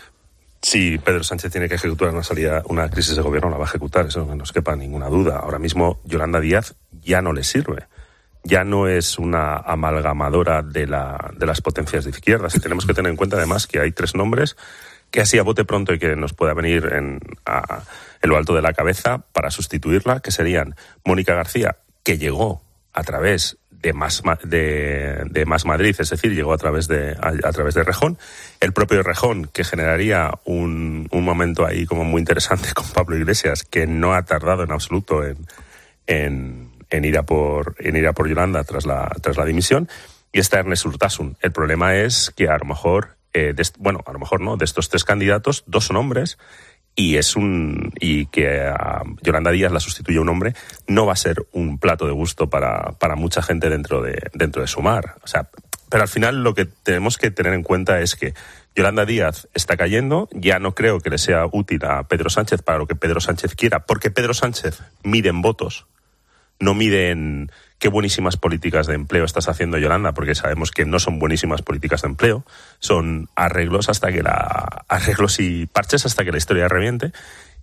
Si Pedro Sánchez tiene que ejecutar una salida, una crisis de gobierno, la va a ejecutar, eso no nos quepa ninguna duda. Ahora mismo Yolanda Díaz ya no le sirve. Ya no es una amalgamadora de, la, de las potencias de izquierdas. Y tenemos que tener en cuenta, además, que hay tres nombres que así a bote pronto y que nos pueda venir en, a, en lo alto de la cabeza para sustituirla, que serían Mónica García, que llegó a través de Más, de, de Más Madrid, es decir, llegó a través de, a, a través de Rejón. El propio Rejón, que generaría un, un momento ahí como muy interesante con Pablo Iglesias, que no ha tardado en absoluto en... en en ir a por en ir a por Yolanda tras la tras la dimisión, y está Ernest Urtasun. El problema es que a lo mejor eh, de, bueno, a lo mejor no, de estos tres candidatos, dos son hombres, y es un y que a Yolanda Díaz la sustituye un hombre, no va a ser un plato de gusto para, para mucha gente dentro de, dentro de Sumar. O sea, pero al final lo que tenemos que tener en cuenta es que Yolanda Díaz está cayendo, ya no creo que le sea útil a Pedro Sánchez para lo que Pedro Sánchez quiera, porque Pedro Sánchez mide en votos, no mide en qué buenísimas políticas de empleo estás haciendo, Yolanda, porque sabemos que no son buenísimas políticas de empleo, son arreglos hasta que la arreglos y parches hasta que la historia reviente.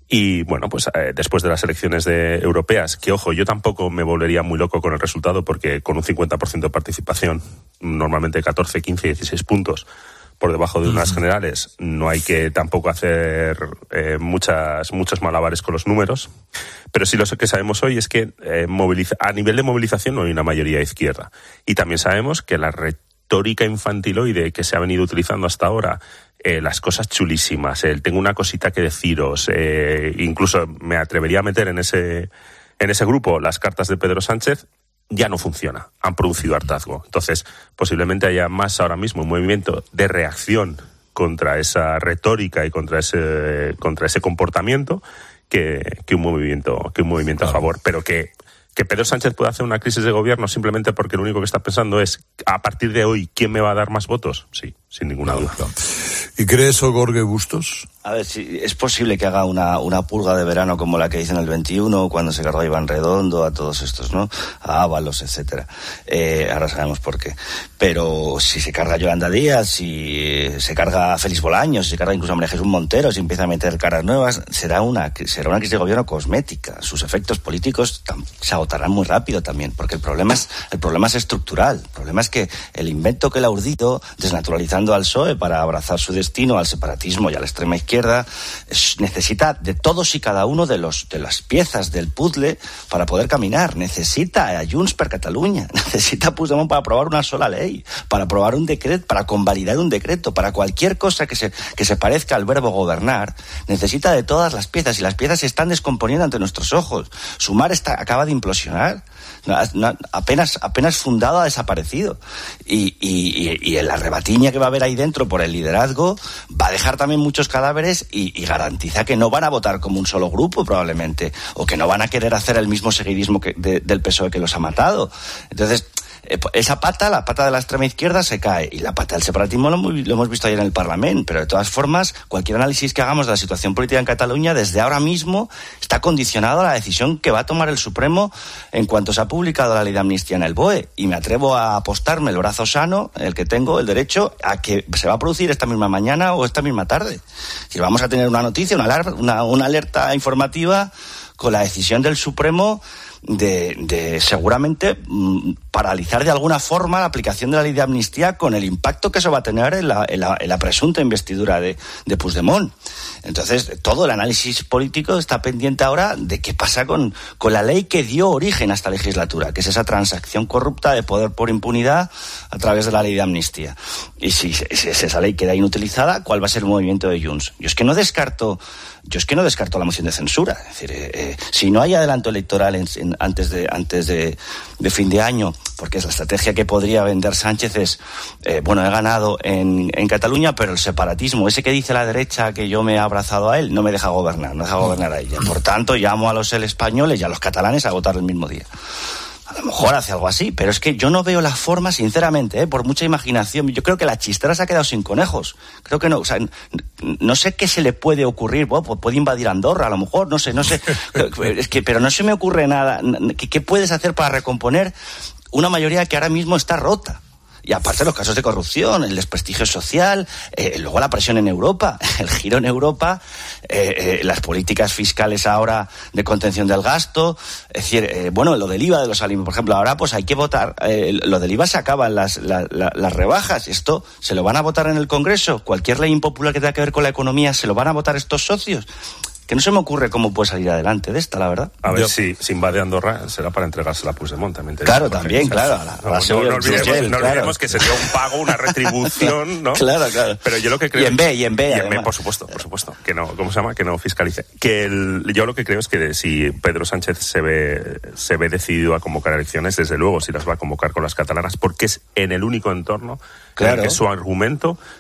Y bueno, pues eh, después de las elecciones de europeas, que ojo, yo tampoco me volvería muy loco con el resultado, porque con un cincuenta por ciento de participación, normalmente catorce, quince, dieciséis puntos por debajo de unas generales, no hay que tampoco hacer eh, muchas muchos malabares con los números. Pero sí lo que sabemos hoy es que eh, moviliza, a nivel de movilización no hay una mayoría de izquierda. Y también sabemos que la retórica infantiloide que se ha venido utilizando hasta ahora, eh, las cosas chulísimas, el tengo una cosita que deciros, eh, incluso me atrevería a meter en ese, en ese grupo las cartas de Pedro Sánchez, ya no funciona, han producido hartazgo. Entonces, posiblemente haya más ahora mismo un movimiento de reacción contra esa retórica y contra ese contra ese comportamiento que, que un movimiento que un movimiento a favor, pero que que Pedro Sánchez pueda hacer una crisis de gobierno simplemente porque lo único que está pensando es a partir de hoy ¿quién me va a dar más votos? Sí, sin ninguna duda. ¿Y cree eso Jorge Bustos? A ver, si es posible que haga una, una purga de verano como la que hizo en el veintiuno, cuando se cargó a Iván Redondo, a todos estos, ¿no? A Ábalos, etcétera. Eh, ahora sabemos por qué. Pero si se carga a Yolanda Díaz, si se carga a Félix Bolaños, si se carga incluso a María Jesús Montero, si empieza a meter caras nuevas, será una, será una crisis de gobierno cosmética. Sus efectos políticos se agotarán muy rápido también, porque el problema es, el problema es estructural. El problema es que el invento que él ha urdido, desnaturalizando al P S O E para abrazar su destino al separatismo y a la extrema izquierda, es, necesita de todos y cada uno de los de las piezas del puzzle para poder caminar. Necesita a Junts per Catalunya, necesita a Puigdemont para aprobar una sola ley, para aprobar un decreto, para convalidar un decreto, para cualquier cosa que se que se parezca al verbo gobernar. Necesita de todas las piezas, y las piezas se están descomponiendo ante nuestros ojos. Sumar está, acaba de implosionar. No, no, apenas apenas fundado ha desaparecido, y, y, y, y la rebatiña que va a haber ahí dentro por el liderazgo va a dejar también muchos cadáveres, y, y garantiza que no van a votar como un solo grupo probablemente, o que no van a querer hacer el mismo seguidismo que de, del P S O E que los ha matado. Entonces esa pata, la pata de la extrema izquierda, se cae, y la pata del separatismo lo, lo hemos visto ayer en el Parlamento. Pero de todas formas, cualquier análisis que hagamos de la situación política en Cataluña desde ahora mismo está condicionado a la decisión que va a tomar el Supremo en cuanto se ha publicado la ley de amnistía en el B O E, y me atrevo a apostarme el brazo sano, el que tengo, el derecho, a que se va a producir esta misma mañana o esta misma tarde. Si vamos a tener una noticia, una alerta, una, una alerta informativa con la decisión del Supremo de, de seguramente mm, paralizar de alguna forma la aplicación de la ley de amnistía, con el impacto que eso va a tener en la, en la, en la presunta investidura de, de Puigdemont. Entonces, todo el análisis político está pendiente ahora de qué pasa con, con la ley que dio origen a esta legislatura, que es esa transacción corrupta de poder por impunidad a través de la ley de amnistía. Y si, si esa ley queda inutilizada, ¿cuál va a ser el movimiento de Junts? Yo es que no descarto Yo es que no descarto la moción de censura. Es decir, eh, eh, si no hay adelanto electoral en, en, antes de antes de, de fin de año, porque es la estrategia que podría vender Sánchez, es, eh, bueno, he ganado en, en Cataluña, pero el separatismo, ese que dice la derecha que yo me he abrazado a él, no me deja gobernar, no deja gobernar a ella. Por tanto, llamo a los españoles y a los catalanes a votar el mismo día. A lo mejor hace algo así, pero es que yo no veo la forma, sinceramente, ¿eh? Por mucha imaginación. Yo creo que la chistera se ha quedado sin conejos. Creo que no, o sea, no sé qué se le puede ocurrir. Bueno, puede invadir Andorra, a lo mejor, no sé, no sé. Es que, pero no se me ocurre nada. ¿Qué, qué puedes hacer para recomponer una mayoría que ahora mismo está rota? Y aparte los casos de corrupción, el desprestigio social, eh, luego la presión en Europa, el giro en Europa, eh, eh, las políticas fiscales ahora de contención del gasto, es decir, eh, bueno, lo del I V A de los alimentos, por ejemplo, ahora pues hay que votar, eh, lo del I V A se acaban las, la, la, las rebajas, esto se lo van a votar en el Congreso, cualquier ley impopular que tenga que ver con la economía se lo van a votar estos socios. Que no se me ocurre cómo puede salir adelante de esta, la verdad. A ver, Yo... si, si invade Andorra será para entregársela a Puigdemont también. Claro, también, o sea, claro. La, no, la no, no, olvidemos, Gel, no claro. olvidemos que sería un pago, una retribución, ¿no? Claro, claro. Pero yo lo que creo... Y en B, y en B, Y en B, por supuesto, por supuesto. Que no, ¿cómo se llama? Que no fiscalice. Que el, yo lo que creo es que si Pedro Sánchez se ve, se ve decidido a convocar elecciones, desde luego si las va a convocar con las catalanas, porque es en el único entorno claro. en el que su argumento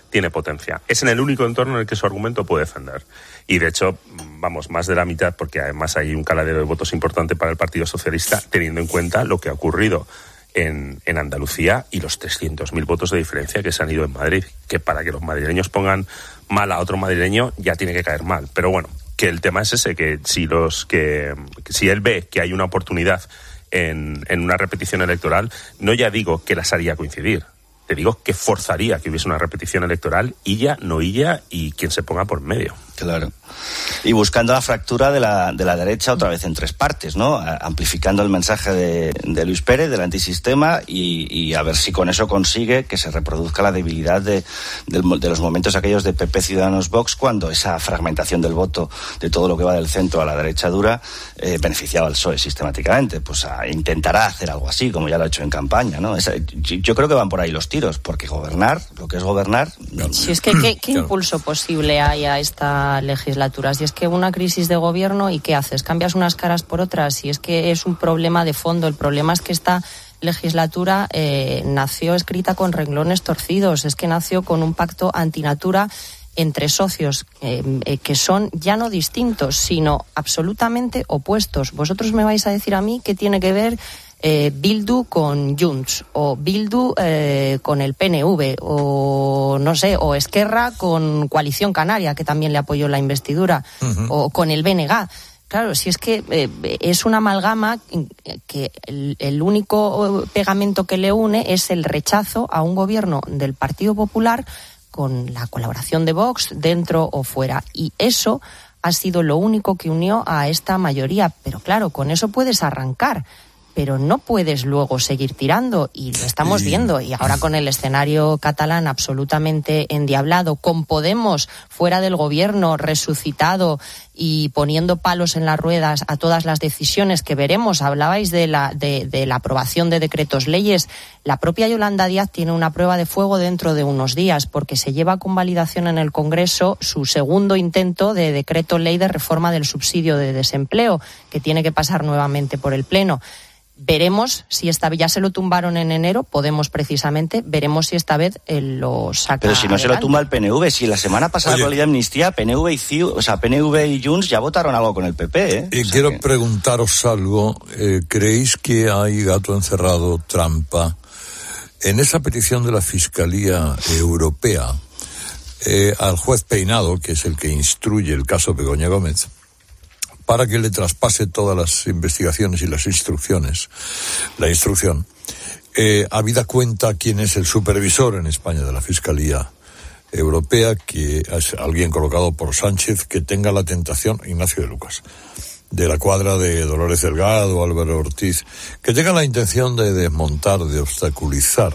tiene potencia. Es en el único entorno en el que su argumento puede defender. Y de hecho, vamos, más de la mitad, porque además hay un caladero de votos importante para el Partido Socialista, teniendo en cuenta lo que ha ocurrido en, en Andalucía y los trescientos mil votos de diferencia que se han ido en Madrid, que para que los madrileños pongan mal a otro madrileño ya tiene que caer mal. Pero bueno, que el tema es ese, que si los que si él ve que hay una oportunidad en, en una repetición electoral, no ya digo que las haría coincidir, te digo que forzaría que hubiese una repetición electoral, illa, no illa, y quien se ponga por medio. Claro. Y buscando la fractura de la, de la derecha otra vez en tres partes, ¿no? Amplificando el mensaje de, de Luis Pérez, del antisistema, y, y a ver si con eso consigue que se reproduzca la debilidad de, de, de los momentos aquellos de P P, Ciudadanos, Vox, cuando esa fragmentación del voto de todo lo que va del centro a la derecha dura eh, beneficiaba al P S O E sistemáticamente. Pues a, intentará hacer algo así, como ya lo ha hecho en campaña, ¿no? Esa, yo, yo creo que van por ahí los tiros, porque gobernar, lo que es gobernar... No, si es que, ¿qué, qué impulso posible hay a esta legislatura? Si es que una crisis de gobierno, ¿y qué haces? ¿Cambias unas caras por otras? Si es que es un problema de fondo. El problema es que esta legislatura eh, nació escrita con renglones torcidos. Es que nació con un pacto antinatura entre socios eh, eh, que son ya no distintos, sino absolutamente opuestos. Vosotros me vais a decir a mí qué tiene que ver Eh, Bildu con Junts, o Bildu eh, con el P N V, o no sé, o Esquerra con Coalición Canaria, que también le apoyó la investidura, uh-huh. o con el B N G. Claro, si es que eh, es una amalgama que el, el único pegamento que le une es el rechazo a un gobierno del Partido Popular con la colaboración de Vox dentro o fuera. Y eso ha sido lo único que unió a esta mayoría. Pero claro, con eso puedes arrancar, pero no puedes luego seguir tirando, y lo estamos viendo. Y ahora con el escenario catalán absolutamente endiablado, con Podemos fuera del gobierno, resucitado y poniendo palos en las ruedas a todas las decisiones que veremos. Hablabais de la, de, de la aprobación de decretos leyes. La propia Yolanda Díaz tiene una prueba de fuego dentro de unos días, porque se lleva a convalidación en el Congreso su segundo intento de decreto ley de reforma del subsidio de desempleo, que tiene que pasar nuevamente por el Pleno. Veremos si esta vez, ya se lo tumbaron en enero, Podemos precisamente, veremos si esta vez eh, lo saca. Pero si no adelante. Se lo tumba el P N V, si la semana pasada Oye, con la ley de amnistía, P N V y C I U, o sea, P N V y Junts ya votaron algo con el P P, ¿eh? Y o sea quiero que... preguntaros algo, eh, ¿creéis que hay gato encerrado, trampa? En esa petición de la Fiscalía Europea eh, al juez Peinado, que es el que instruye el caso Begoña Gómez, para que le traspase todas las investigaciones y las instrucciones, la instrucción, eh, habida cuenta quién es el supervisor en España de la Fiscalía Europea, que es alguien colocado por Sánchez, que tenga la tentación, Ignacio de Lucas, de la cuadra de Dolores Delgado, Álvaro Ortiz, que tenga la intención de desmontar, de obstaculizar,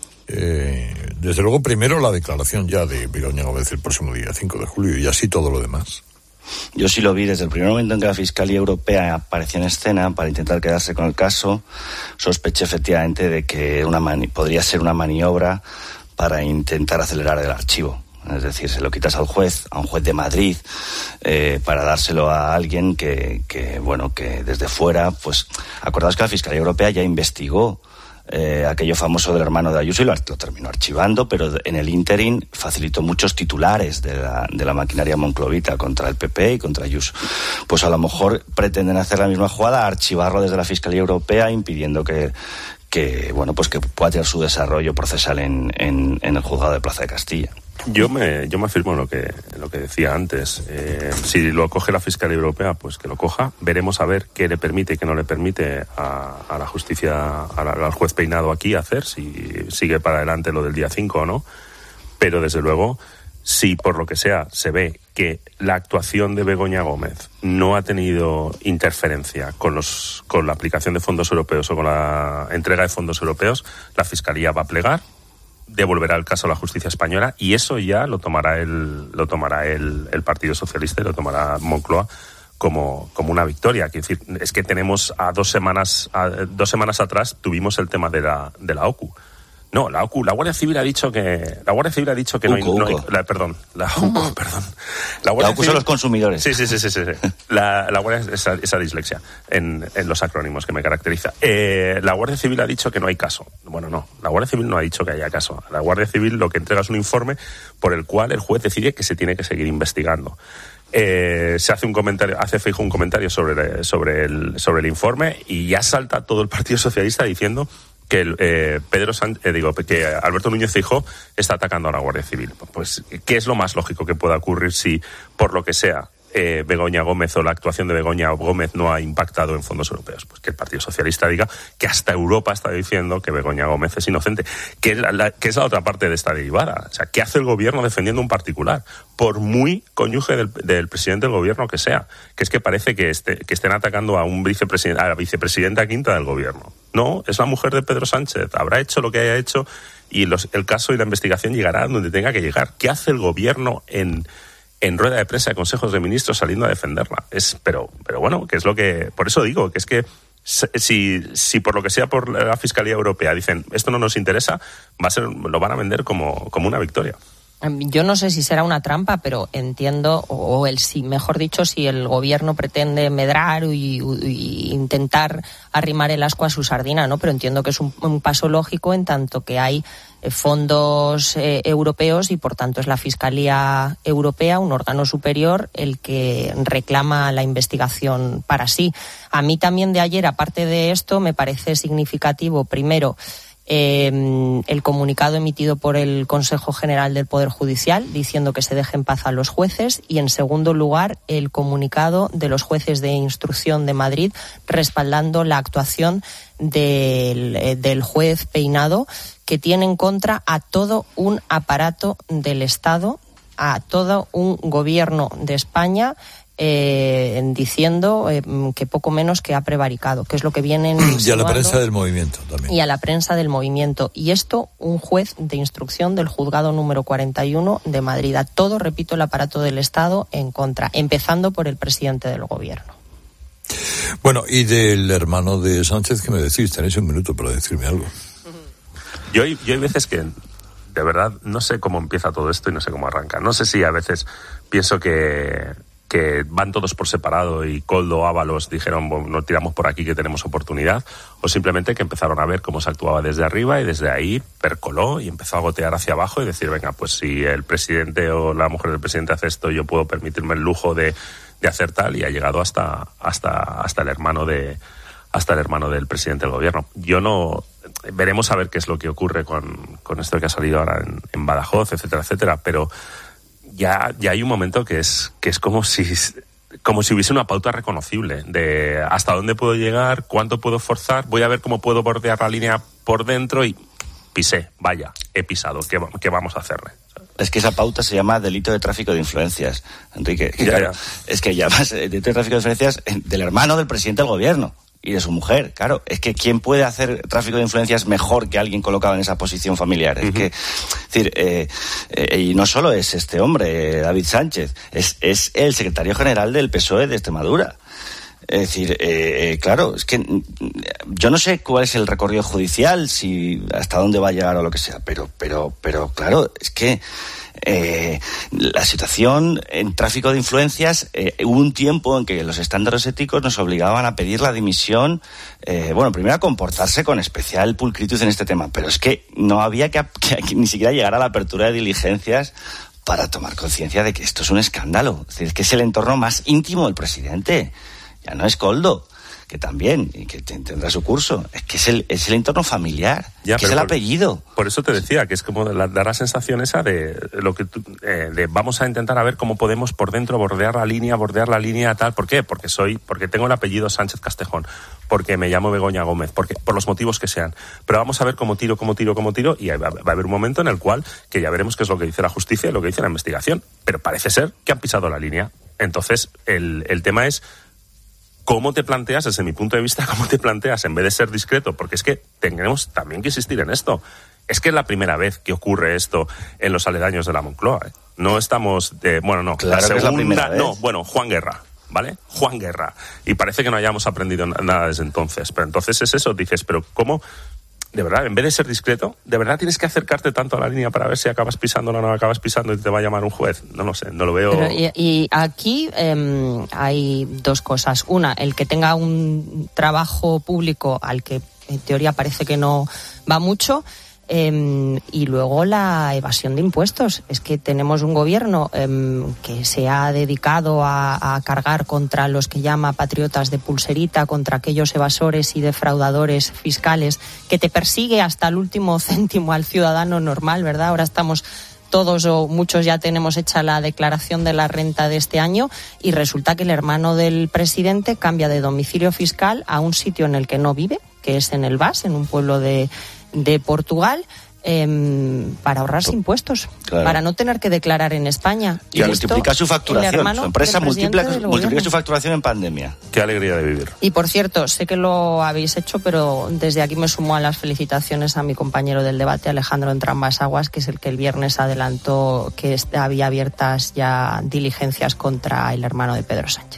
eh, desde luego primero la declaración ya de Begoña Gómez el próximo día cinco de julio, y así todo lo demás. Yo sí lo vi desde el primer momento en que la Fiscalía Europea apareció en escena para intentar quedarse con el caso. Sospeché efectivamente de que una mani- podría ser una maniobra para intentar acelerar el archivo. Es decir, se lo quitas al juez, a un juez de Madrid, eh, para dárselo a alguien que, que, bueno, que desde fuera, pues, acordaos que la Fiscalía Europea ya investigó Eh, aquello famoso del hermano de Ayuso y lo, lo terminó archivando, pero en el ínterin facilitó muchos titulares de la, de la maquinaria monclovita contra el P P y contra Ayuso. Pues a lo mejor pretenden hacer la misma jugada, archivarlo desde la Fiscalía Europea, impidiendo que, que bueno, pues que pueda tener su desarrollo procesal en, en, en el juzgado de Plaza de Castilla. Yo me, yo me afirmo en lo que, en lo que decía antes. Eh, si lo coge la Fiscalía Europea, pues que lo coja. Veremos a ver qué le permite y qué no le permite a, a la justicia, a la, al juez Peinado aquí hacer, si sigue para adelante lo del día cinco o no. Pero desde luego, si por lo que sea se ve que la actuación de Begoña Gómez no ha tenido interferencia con los, con la aplicación de fondos europeos o con la entrega de fondos europeos, la Fiscalía va a plegar, devolverá el caso a la justicia española, y eso ya lo tomará el lo tomará el, el Partido Socialista y lo tomará Moncloa como, como una victoria. Quiero decir, es que tenemos a dos semanas a, dos semanas atrás tuvimos el tema de la de la O C U. No, la O C U, la Guardia Civil ha dicho que la Guardia Civil ha dicho que no hay, Uco, no hay Uco. la, perdón, la O C U, perdón. La, Guardia la O C U Civil, son los consumidores. Sí, sí, sí, sí, sí. sí. La, la Guardia esa, esa dislexia en, en los acrónimos que me caracteriza. Eh, la Guardia Civil ha dicho que no hay caso. Bueno, no, la Guardia Civil no ha dicho que haya caso. La Guardia Civil lo que entrega es un informe por el cual el juez decide que se tiene que seguir investigando. Eh, se hace un comentario, hace Feijóo un comentario sobre, sobre, el, sobre el informe y ya salta todo el Partido Socialista diciendo que el, eh, Pedro San, eh, digo que Alberto Núñez Feijóo está atacando a la Guardia Civil. Pues, ¿qué es lo más lógico que pueda ocurrir si, por lo que sea, eh, Begoña Gómez o la actuación de Begoña Gómez no ha impactado en fondos europeos? Pues que el Partido Socialista diga que hasta Europa está diciendo que Begoña Gómez es inocente, que es la, la, que es la otra parte de esta derivada. O sea, ¿qué hace el gobierno defendiendo un particular? Por muy cónyuge del, del presidente del gobierno que sea, que es que parece que, este, que estén atacando a un vicepresidente, a la vicepresidenta quinta del gobierno. No, es la mujer de Pedro Sánchez, habrá hecho lo que haya hecho y los, el caso y la investigación llegará donde tenga que llegar. ¿Qué hace el gobierno en, en rueda de prensa de consejos de ministros saliendo a defenderla? Es, pero, pero bueno, que es lo que, por eso digo, que es que si, si por lo que sea por la Fiscalía Europea dicen esto no nos interesa, va a ser, lo van a vender como, como una victoria. Yo no sé si será una trampa, pero entiendo, o el sí, mejor dicho, si el gobierno pretende medrar y, y intentar arrimar el ascua a su sardina, ¿no? Pero entiendo que es un, un paso lógico en tanto que hay fondos eh, europeos y por tanto es la Fiscalía Europea, un órgano superior, el que reclama la investigación para sí. A mí también de ayer, aparte de esto, me parece significativo, primero, Eh, el comunicado emitido por el Consejo General del Poder Judicial diciendo que se deje en paz a los jueces y, en segundo lugar, el comunicado de los jueces de instrucción de Madrid respaldando la actuación del, del juez Peinado, que tiene en contra a todo un aparato del Estado, a todo un gobierno de España, Eh, diciendo eh, que poco menos que ha prevaricado, que es lo que vienen y a la prensa del movimiento también. Y a la prensa del movimiento. Y esto, un juez de instrucción del juzgado número cuarenta y uno de Madrid. A todo, repito, el aparato del Estado en contra, empezando por el presidente del gobierno. Bueno, y del hermano de Sánchez, ¿qué me decís? Tenéis un minuto para decirme algo. Yo hay, yo hay veces que, de verdad, no sé cómo empieza todo esto y no sé cómo arranca. No sé si a veces pienso que que van todos por separado y Koldo, Ábalos dijeron, bueno, no tiramos por aquí que tenemos oportunidad, o simplemente que empezaron a ver cómo se actuaba desde arriba y desde ahí percoló y empezó a gotear hacia abajo y decir, venga, pues si el presidente o la mujer del presidente hace esto, yo puedo permitirme el lujo de, de hacer tal, y ha llegado hasta, hasta, hasta el hermano de, hasta el hermano del presidente del gobierno. Yo no, veremos a ver qué es lo que ocurre con, con esto que ha salido ahora en, en Badajoz, etcétera, etcétera, pero Ya, ya hay un momento que es que es como si como si hubiese una pauta reconocible de hasta dónde puedo llegar, cuánto puedo forzar, voy a ver cómo puedo bordear la línea por dentro y pisé, vaya, he pisado, ¿qué, qué vamos a hacerle? Es que esa pauta se llama delito de tráfico de influencias, Enrique. Que, ya, claro, ya. Es que llamas delito de tráfico de influencias del hermano del presidente del gobierno y de su mujer, claro. Es que ¿quién puede hacer tráfico de influencias mejor que alguien colocado en esa posición familiar? Es uh-huh. que, es decir, eh, eh, y no solo es este hombre, eh, David Sánchez, es, es el secretario general del P S O E de Extremadura. Es decir, eh, eh, claro, es que yo no sé cuál es el recorrido judicial, si hasta dónde va a llegar o lo que sea, pero, pero, pero claro, es que Eh, la situación en tráfico de influencias, eh, hubo un tiempo en que los estándares éticos nos obligaban a pedir la dimisión, eh, bueno, primero a comportarse con especial pulcritud en este tema, pero es que no había que, que, que ni siquiera llegar a la apertura de diligencias para tomar conciencia de que esto es un escándalo. Es decir, es que es el entorno más íntimo del presidente, ya no es Koldo, que también, y que tendrá su curso, es que es el, es el entorno familiar, ya, que es el por, apellido. Por eso te decía, que es como la, dar la sensación esa de lo que tú, eh, de vamos a intentar a ver cómo podemos por dentro bordear la línea, bordear la línea tal. ¿Por qué? Porque soy, porque tengo el apellido Sánchez Castejón, porque me llamo Begoña Gómez, porque por los motivos que sean. Pero vamos a ver cómo tiro, cómo tiro, cómo tiro, y va, va a haber un momento en el cual que ya veremos qué es lo que dice la justicia y lo que dice la investigación. Pero parece ser que han pisado la línea. Entonces, el, el tema es ¿cómo te planteas, desde mi punto de vista, cómo te planteas en vez de ser discreto? Porque es que tenemos también que insistir en esto. Es que es la primera vez que ocurre esto en los aledaños de la Moncloa, ¿eh? No estamos de... Bueno, no, claro, la segunda... que es la primera vez. No, bueno, Juan Guerra, ¿vale? Juan Guerra. Y parece que no hayamos aprendido nada desde entonces. Pero entonces es eso, dices, pero ¿cómo...? de verdad, en vez de ser discreto, de verdad tienes que acercarte tanto a la línea para ver si acabas pisándola o no acabas pisando y te va a llamar un juez. No lo sé, no lo veo. Pero, y, y aquí eh, hay dos cosas. Una, el que tenga un trabajo público al que en teoría parece que no va mucho. Eh, y luego la evasión de impuestos. Es que tenemos un gobierno eh, que se ha dedicado a, a cargar contra los que llama patriotas de pulserita, contra aquellos evasores y defraudadores fiscales, que te persigue hasta el último céntimo al ciudadano normal, ¿verdad? Ahora estamos todos o muchos ya tenemos hecha la declaración de la renta de este año y resulta que el hermano del presidente cambia de domicilio fiscal a un sitio en el que no vive, que es en el Bas, en un pueblo de de Portugal, eh, para ahorrarse impuestos, claro, para no tener que declarar en España. Y, y a multiplicar su facturación. Su empresa multiplica, multiplica su facturación en pandemia. Qué alegría de vivir. Y por cierto, sé que lo habéis hecho, pero desde aquí me sumo a las felicitaciones a mi compañero del debate, Alejandro Entrambas Aguas, que es el que el viernes adelantó que había abiertas ya diligencias contra el hermano de Pedro Sánchez.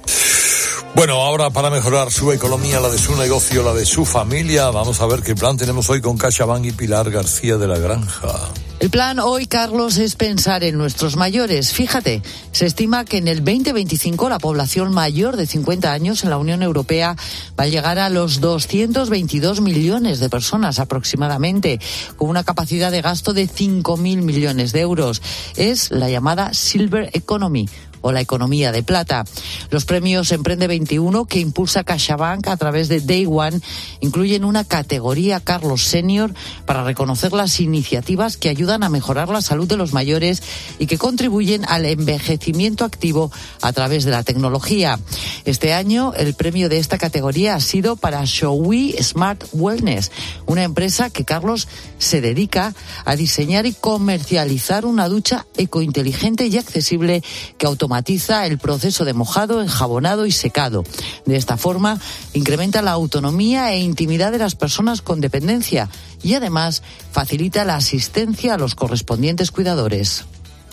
Bueno, ahora para mejorar su economía, la de su negocio, la de su familia, vamos a ver qué plan tenemos hoy con CaixaBank y Pilar García de la Granja. El plan hoy, Carlos, es pensar en nuestros mayores. Fíjate, se estima que en el veinte veinticinco la población mayor de cincuenta años en la Unión Europea va a llegar a los doscientos veintidós millones de personas aproximadamente, con una capacidad de gasto de cinco mil millones de euros. Es la llamada Silver Economy, o la economía de plata. Los premios Emprende veintiuno que impulsa CaixaBank a través de Day One incluyen una categoría Carlos Senior para reconocer las iniciativas que ayudan a mejorar la salud de los mayores y que contribuyen al envejecimiento activo a través de la tecnología. Este año el premio de esta categoría ha sido para Showi Smart Wellness, una empresa que Carlos se dedica a diseñar y comercializar una ducha ecointeligente y accesible que automatiza automatiza el proceso de mojado, enjabonado y secado. De esta forma, incrementa la autonomía e intimidad de las personas con dependencia y además facilita la asistencia a los correspondientes cuidadores.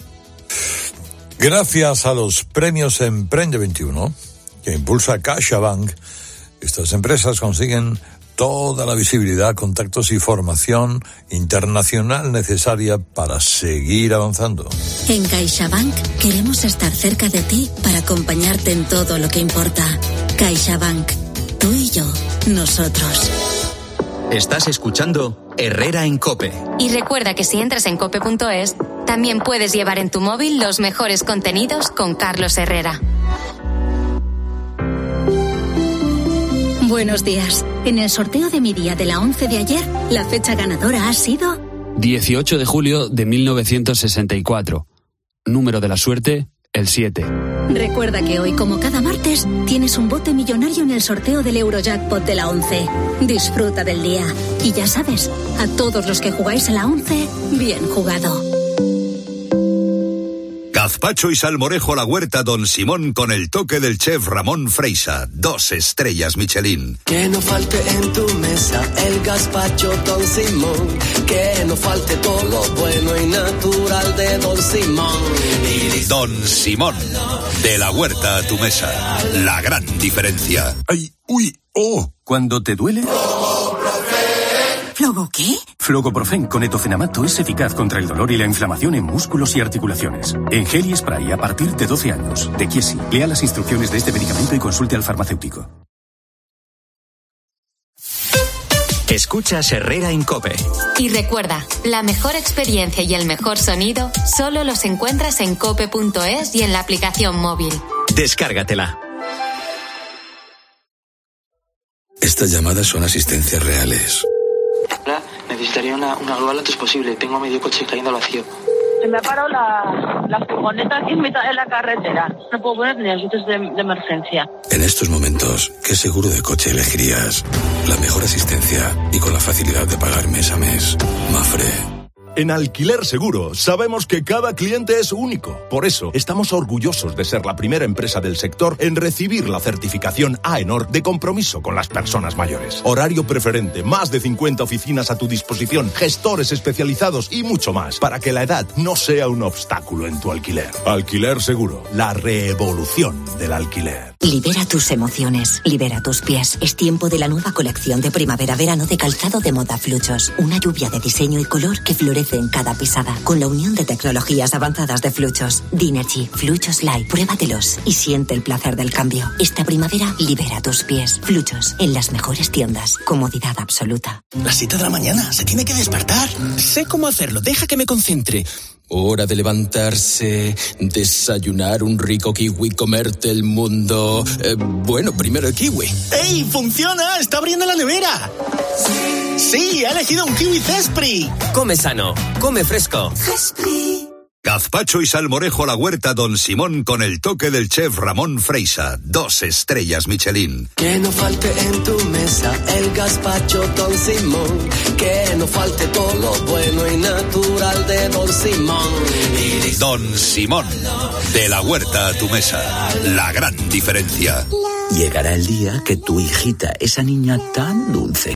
Gracias a los premios Emprende veintiuno, que impulsa CaixaBank, estas empresas consiguen toda la visibilidad, contactos y formación internacional necesaria para seguir avanzando. En CaixaBank queremos estar cerca de ti para acompañarte en todo lo que importa. CaixaBank, tú y yo, nosotros. Estás escuchando Herrera en COPE. Y recuerda que si entras en cope punto es, también puedes llevar en tu móvil los mejores contenidos con Carlos Herrera. Buenos días. En el sorteo de mi día de la once de ayer, la fecha ganadora ha sido dieciocho de julio de mil novecientos sesenta y cuatro. Número de la suerte, el siete. Recuerda que hoy, como cada martes, tienes un bote millonario en el sorteo del Eurojackpot de la once. Disfruta del día. Y ya sabes, a todos los que jugáis a la once, bien jugado. Gazpacho y salmorejo a la huerta Don Simón con el toque del chef Ramón Freisa. Dos estrellas Michelin. Que no falte en tu mesa el gazpacho Don Simón. Que no falte todo lo bueno y natural de Don Simón. Don Simón. De la huerta a tu mesa. La gran diferencia. Ay, uy, oh. ¿Cuándo te duele? ¿Flogo qué? Flogoprofen con etofenamato es eficaz contra el dolor y la inflamación en músculos y articulaciones. En gel y spray a partir de doce años. De Chiesi. Lea las instrucciones de este medicamento y consulte al farmacéutico. Escuchas Herrera en COPE. Y recuerda, la mejor experiencia y el mejor sonido solo los encuentras en cope punto es y en la aplicación móvil. Descárgatela. Estas llamadas son asistencias reales. Hola, necesitaría una, una grúa lo antes posible. Tengo medio coche cayendo al vacío. Se me ha parado la, la furgoneta aquí en mitad de la carretera. No puedo poner ni avisos de, de emergencia. En estos momentos, ¿qué seguro de coche elegirías? La mejor asistencia y con la facilidad de pagar mes a mes. Mafre. En Alquiler Seguro sabemos que cada cliente es único. Por eso estamos orgullosos de ser la primera empresa del sector en recibir la certificación AENOR de compromiso con las personas mayores. Horario preferente, más de cincuenta oficinas a tu disposición, gestores especializados y mucho más para que la edad no sea un obstáculo en tu alquiler. Alquiler Seguro, la revolución del alquiler. Libera tus emociones, libera tus pies. Es tiempo de la nueva colección de primavera-verano de calzado de moda Fluchos. Una lluvia de diseño y color que florece en cada pisada. Con la unión de tecnologías avanzadas de Fluchos. Dinergy, Fluchos Light. Pruébatelos y siente el placer del cambio. Esta primavera, libera tus pies. Fluchos, en las mejores tiendas. Comodidad absoluta. Las siete de la mañana, se tiene que despertar. Sé cómo hacerlo, deja que me concentre. Hora de levantarse, desayunar un rico kiwi, comerte el mundo. Eh, bueno, primero el kiwi. ¡Ey, funciona! ¡Está abriendo la nevera! ¡Sí! ¡Sí, ha elegido un kiwi Zespri! Come sano, come fresco. Zespri. Gazpacho y salmorejo a la huerta Don Simón con el toque del chef Ramón Freisa. Dos estrellas Michelin. Que no falte en tu mesa el gazpacho Don Simón. Que no falte todo lo bueno y natural de Don Simón. Don Simón, de la huerta a tu mesa. La gran diferencia. Llegará el día que tu hijita, esa niña tan dulce,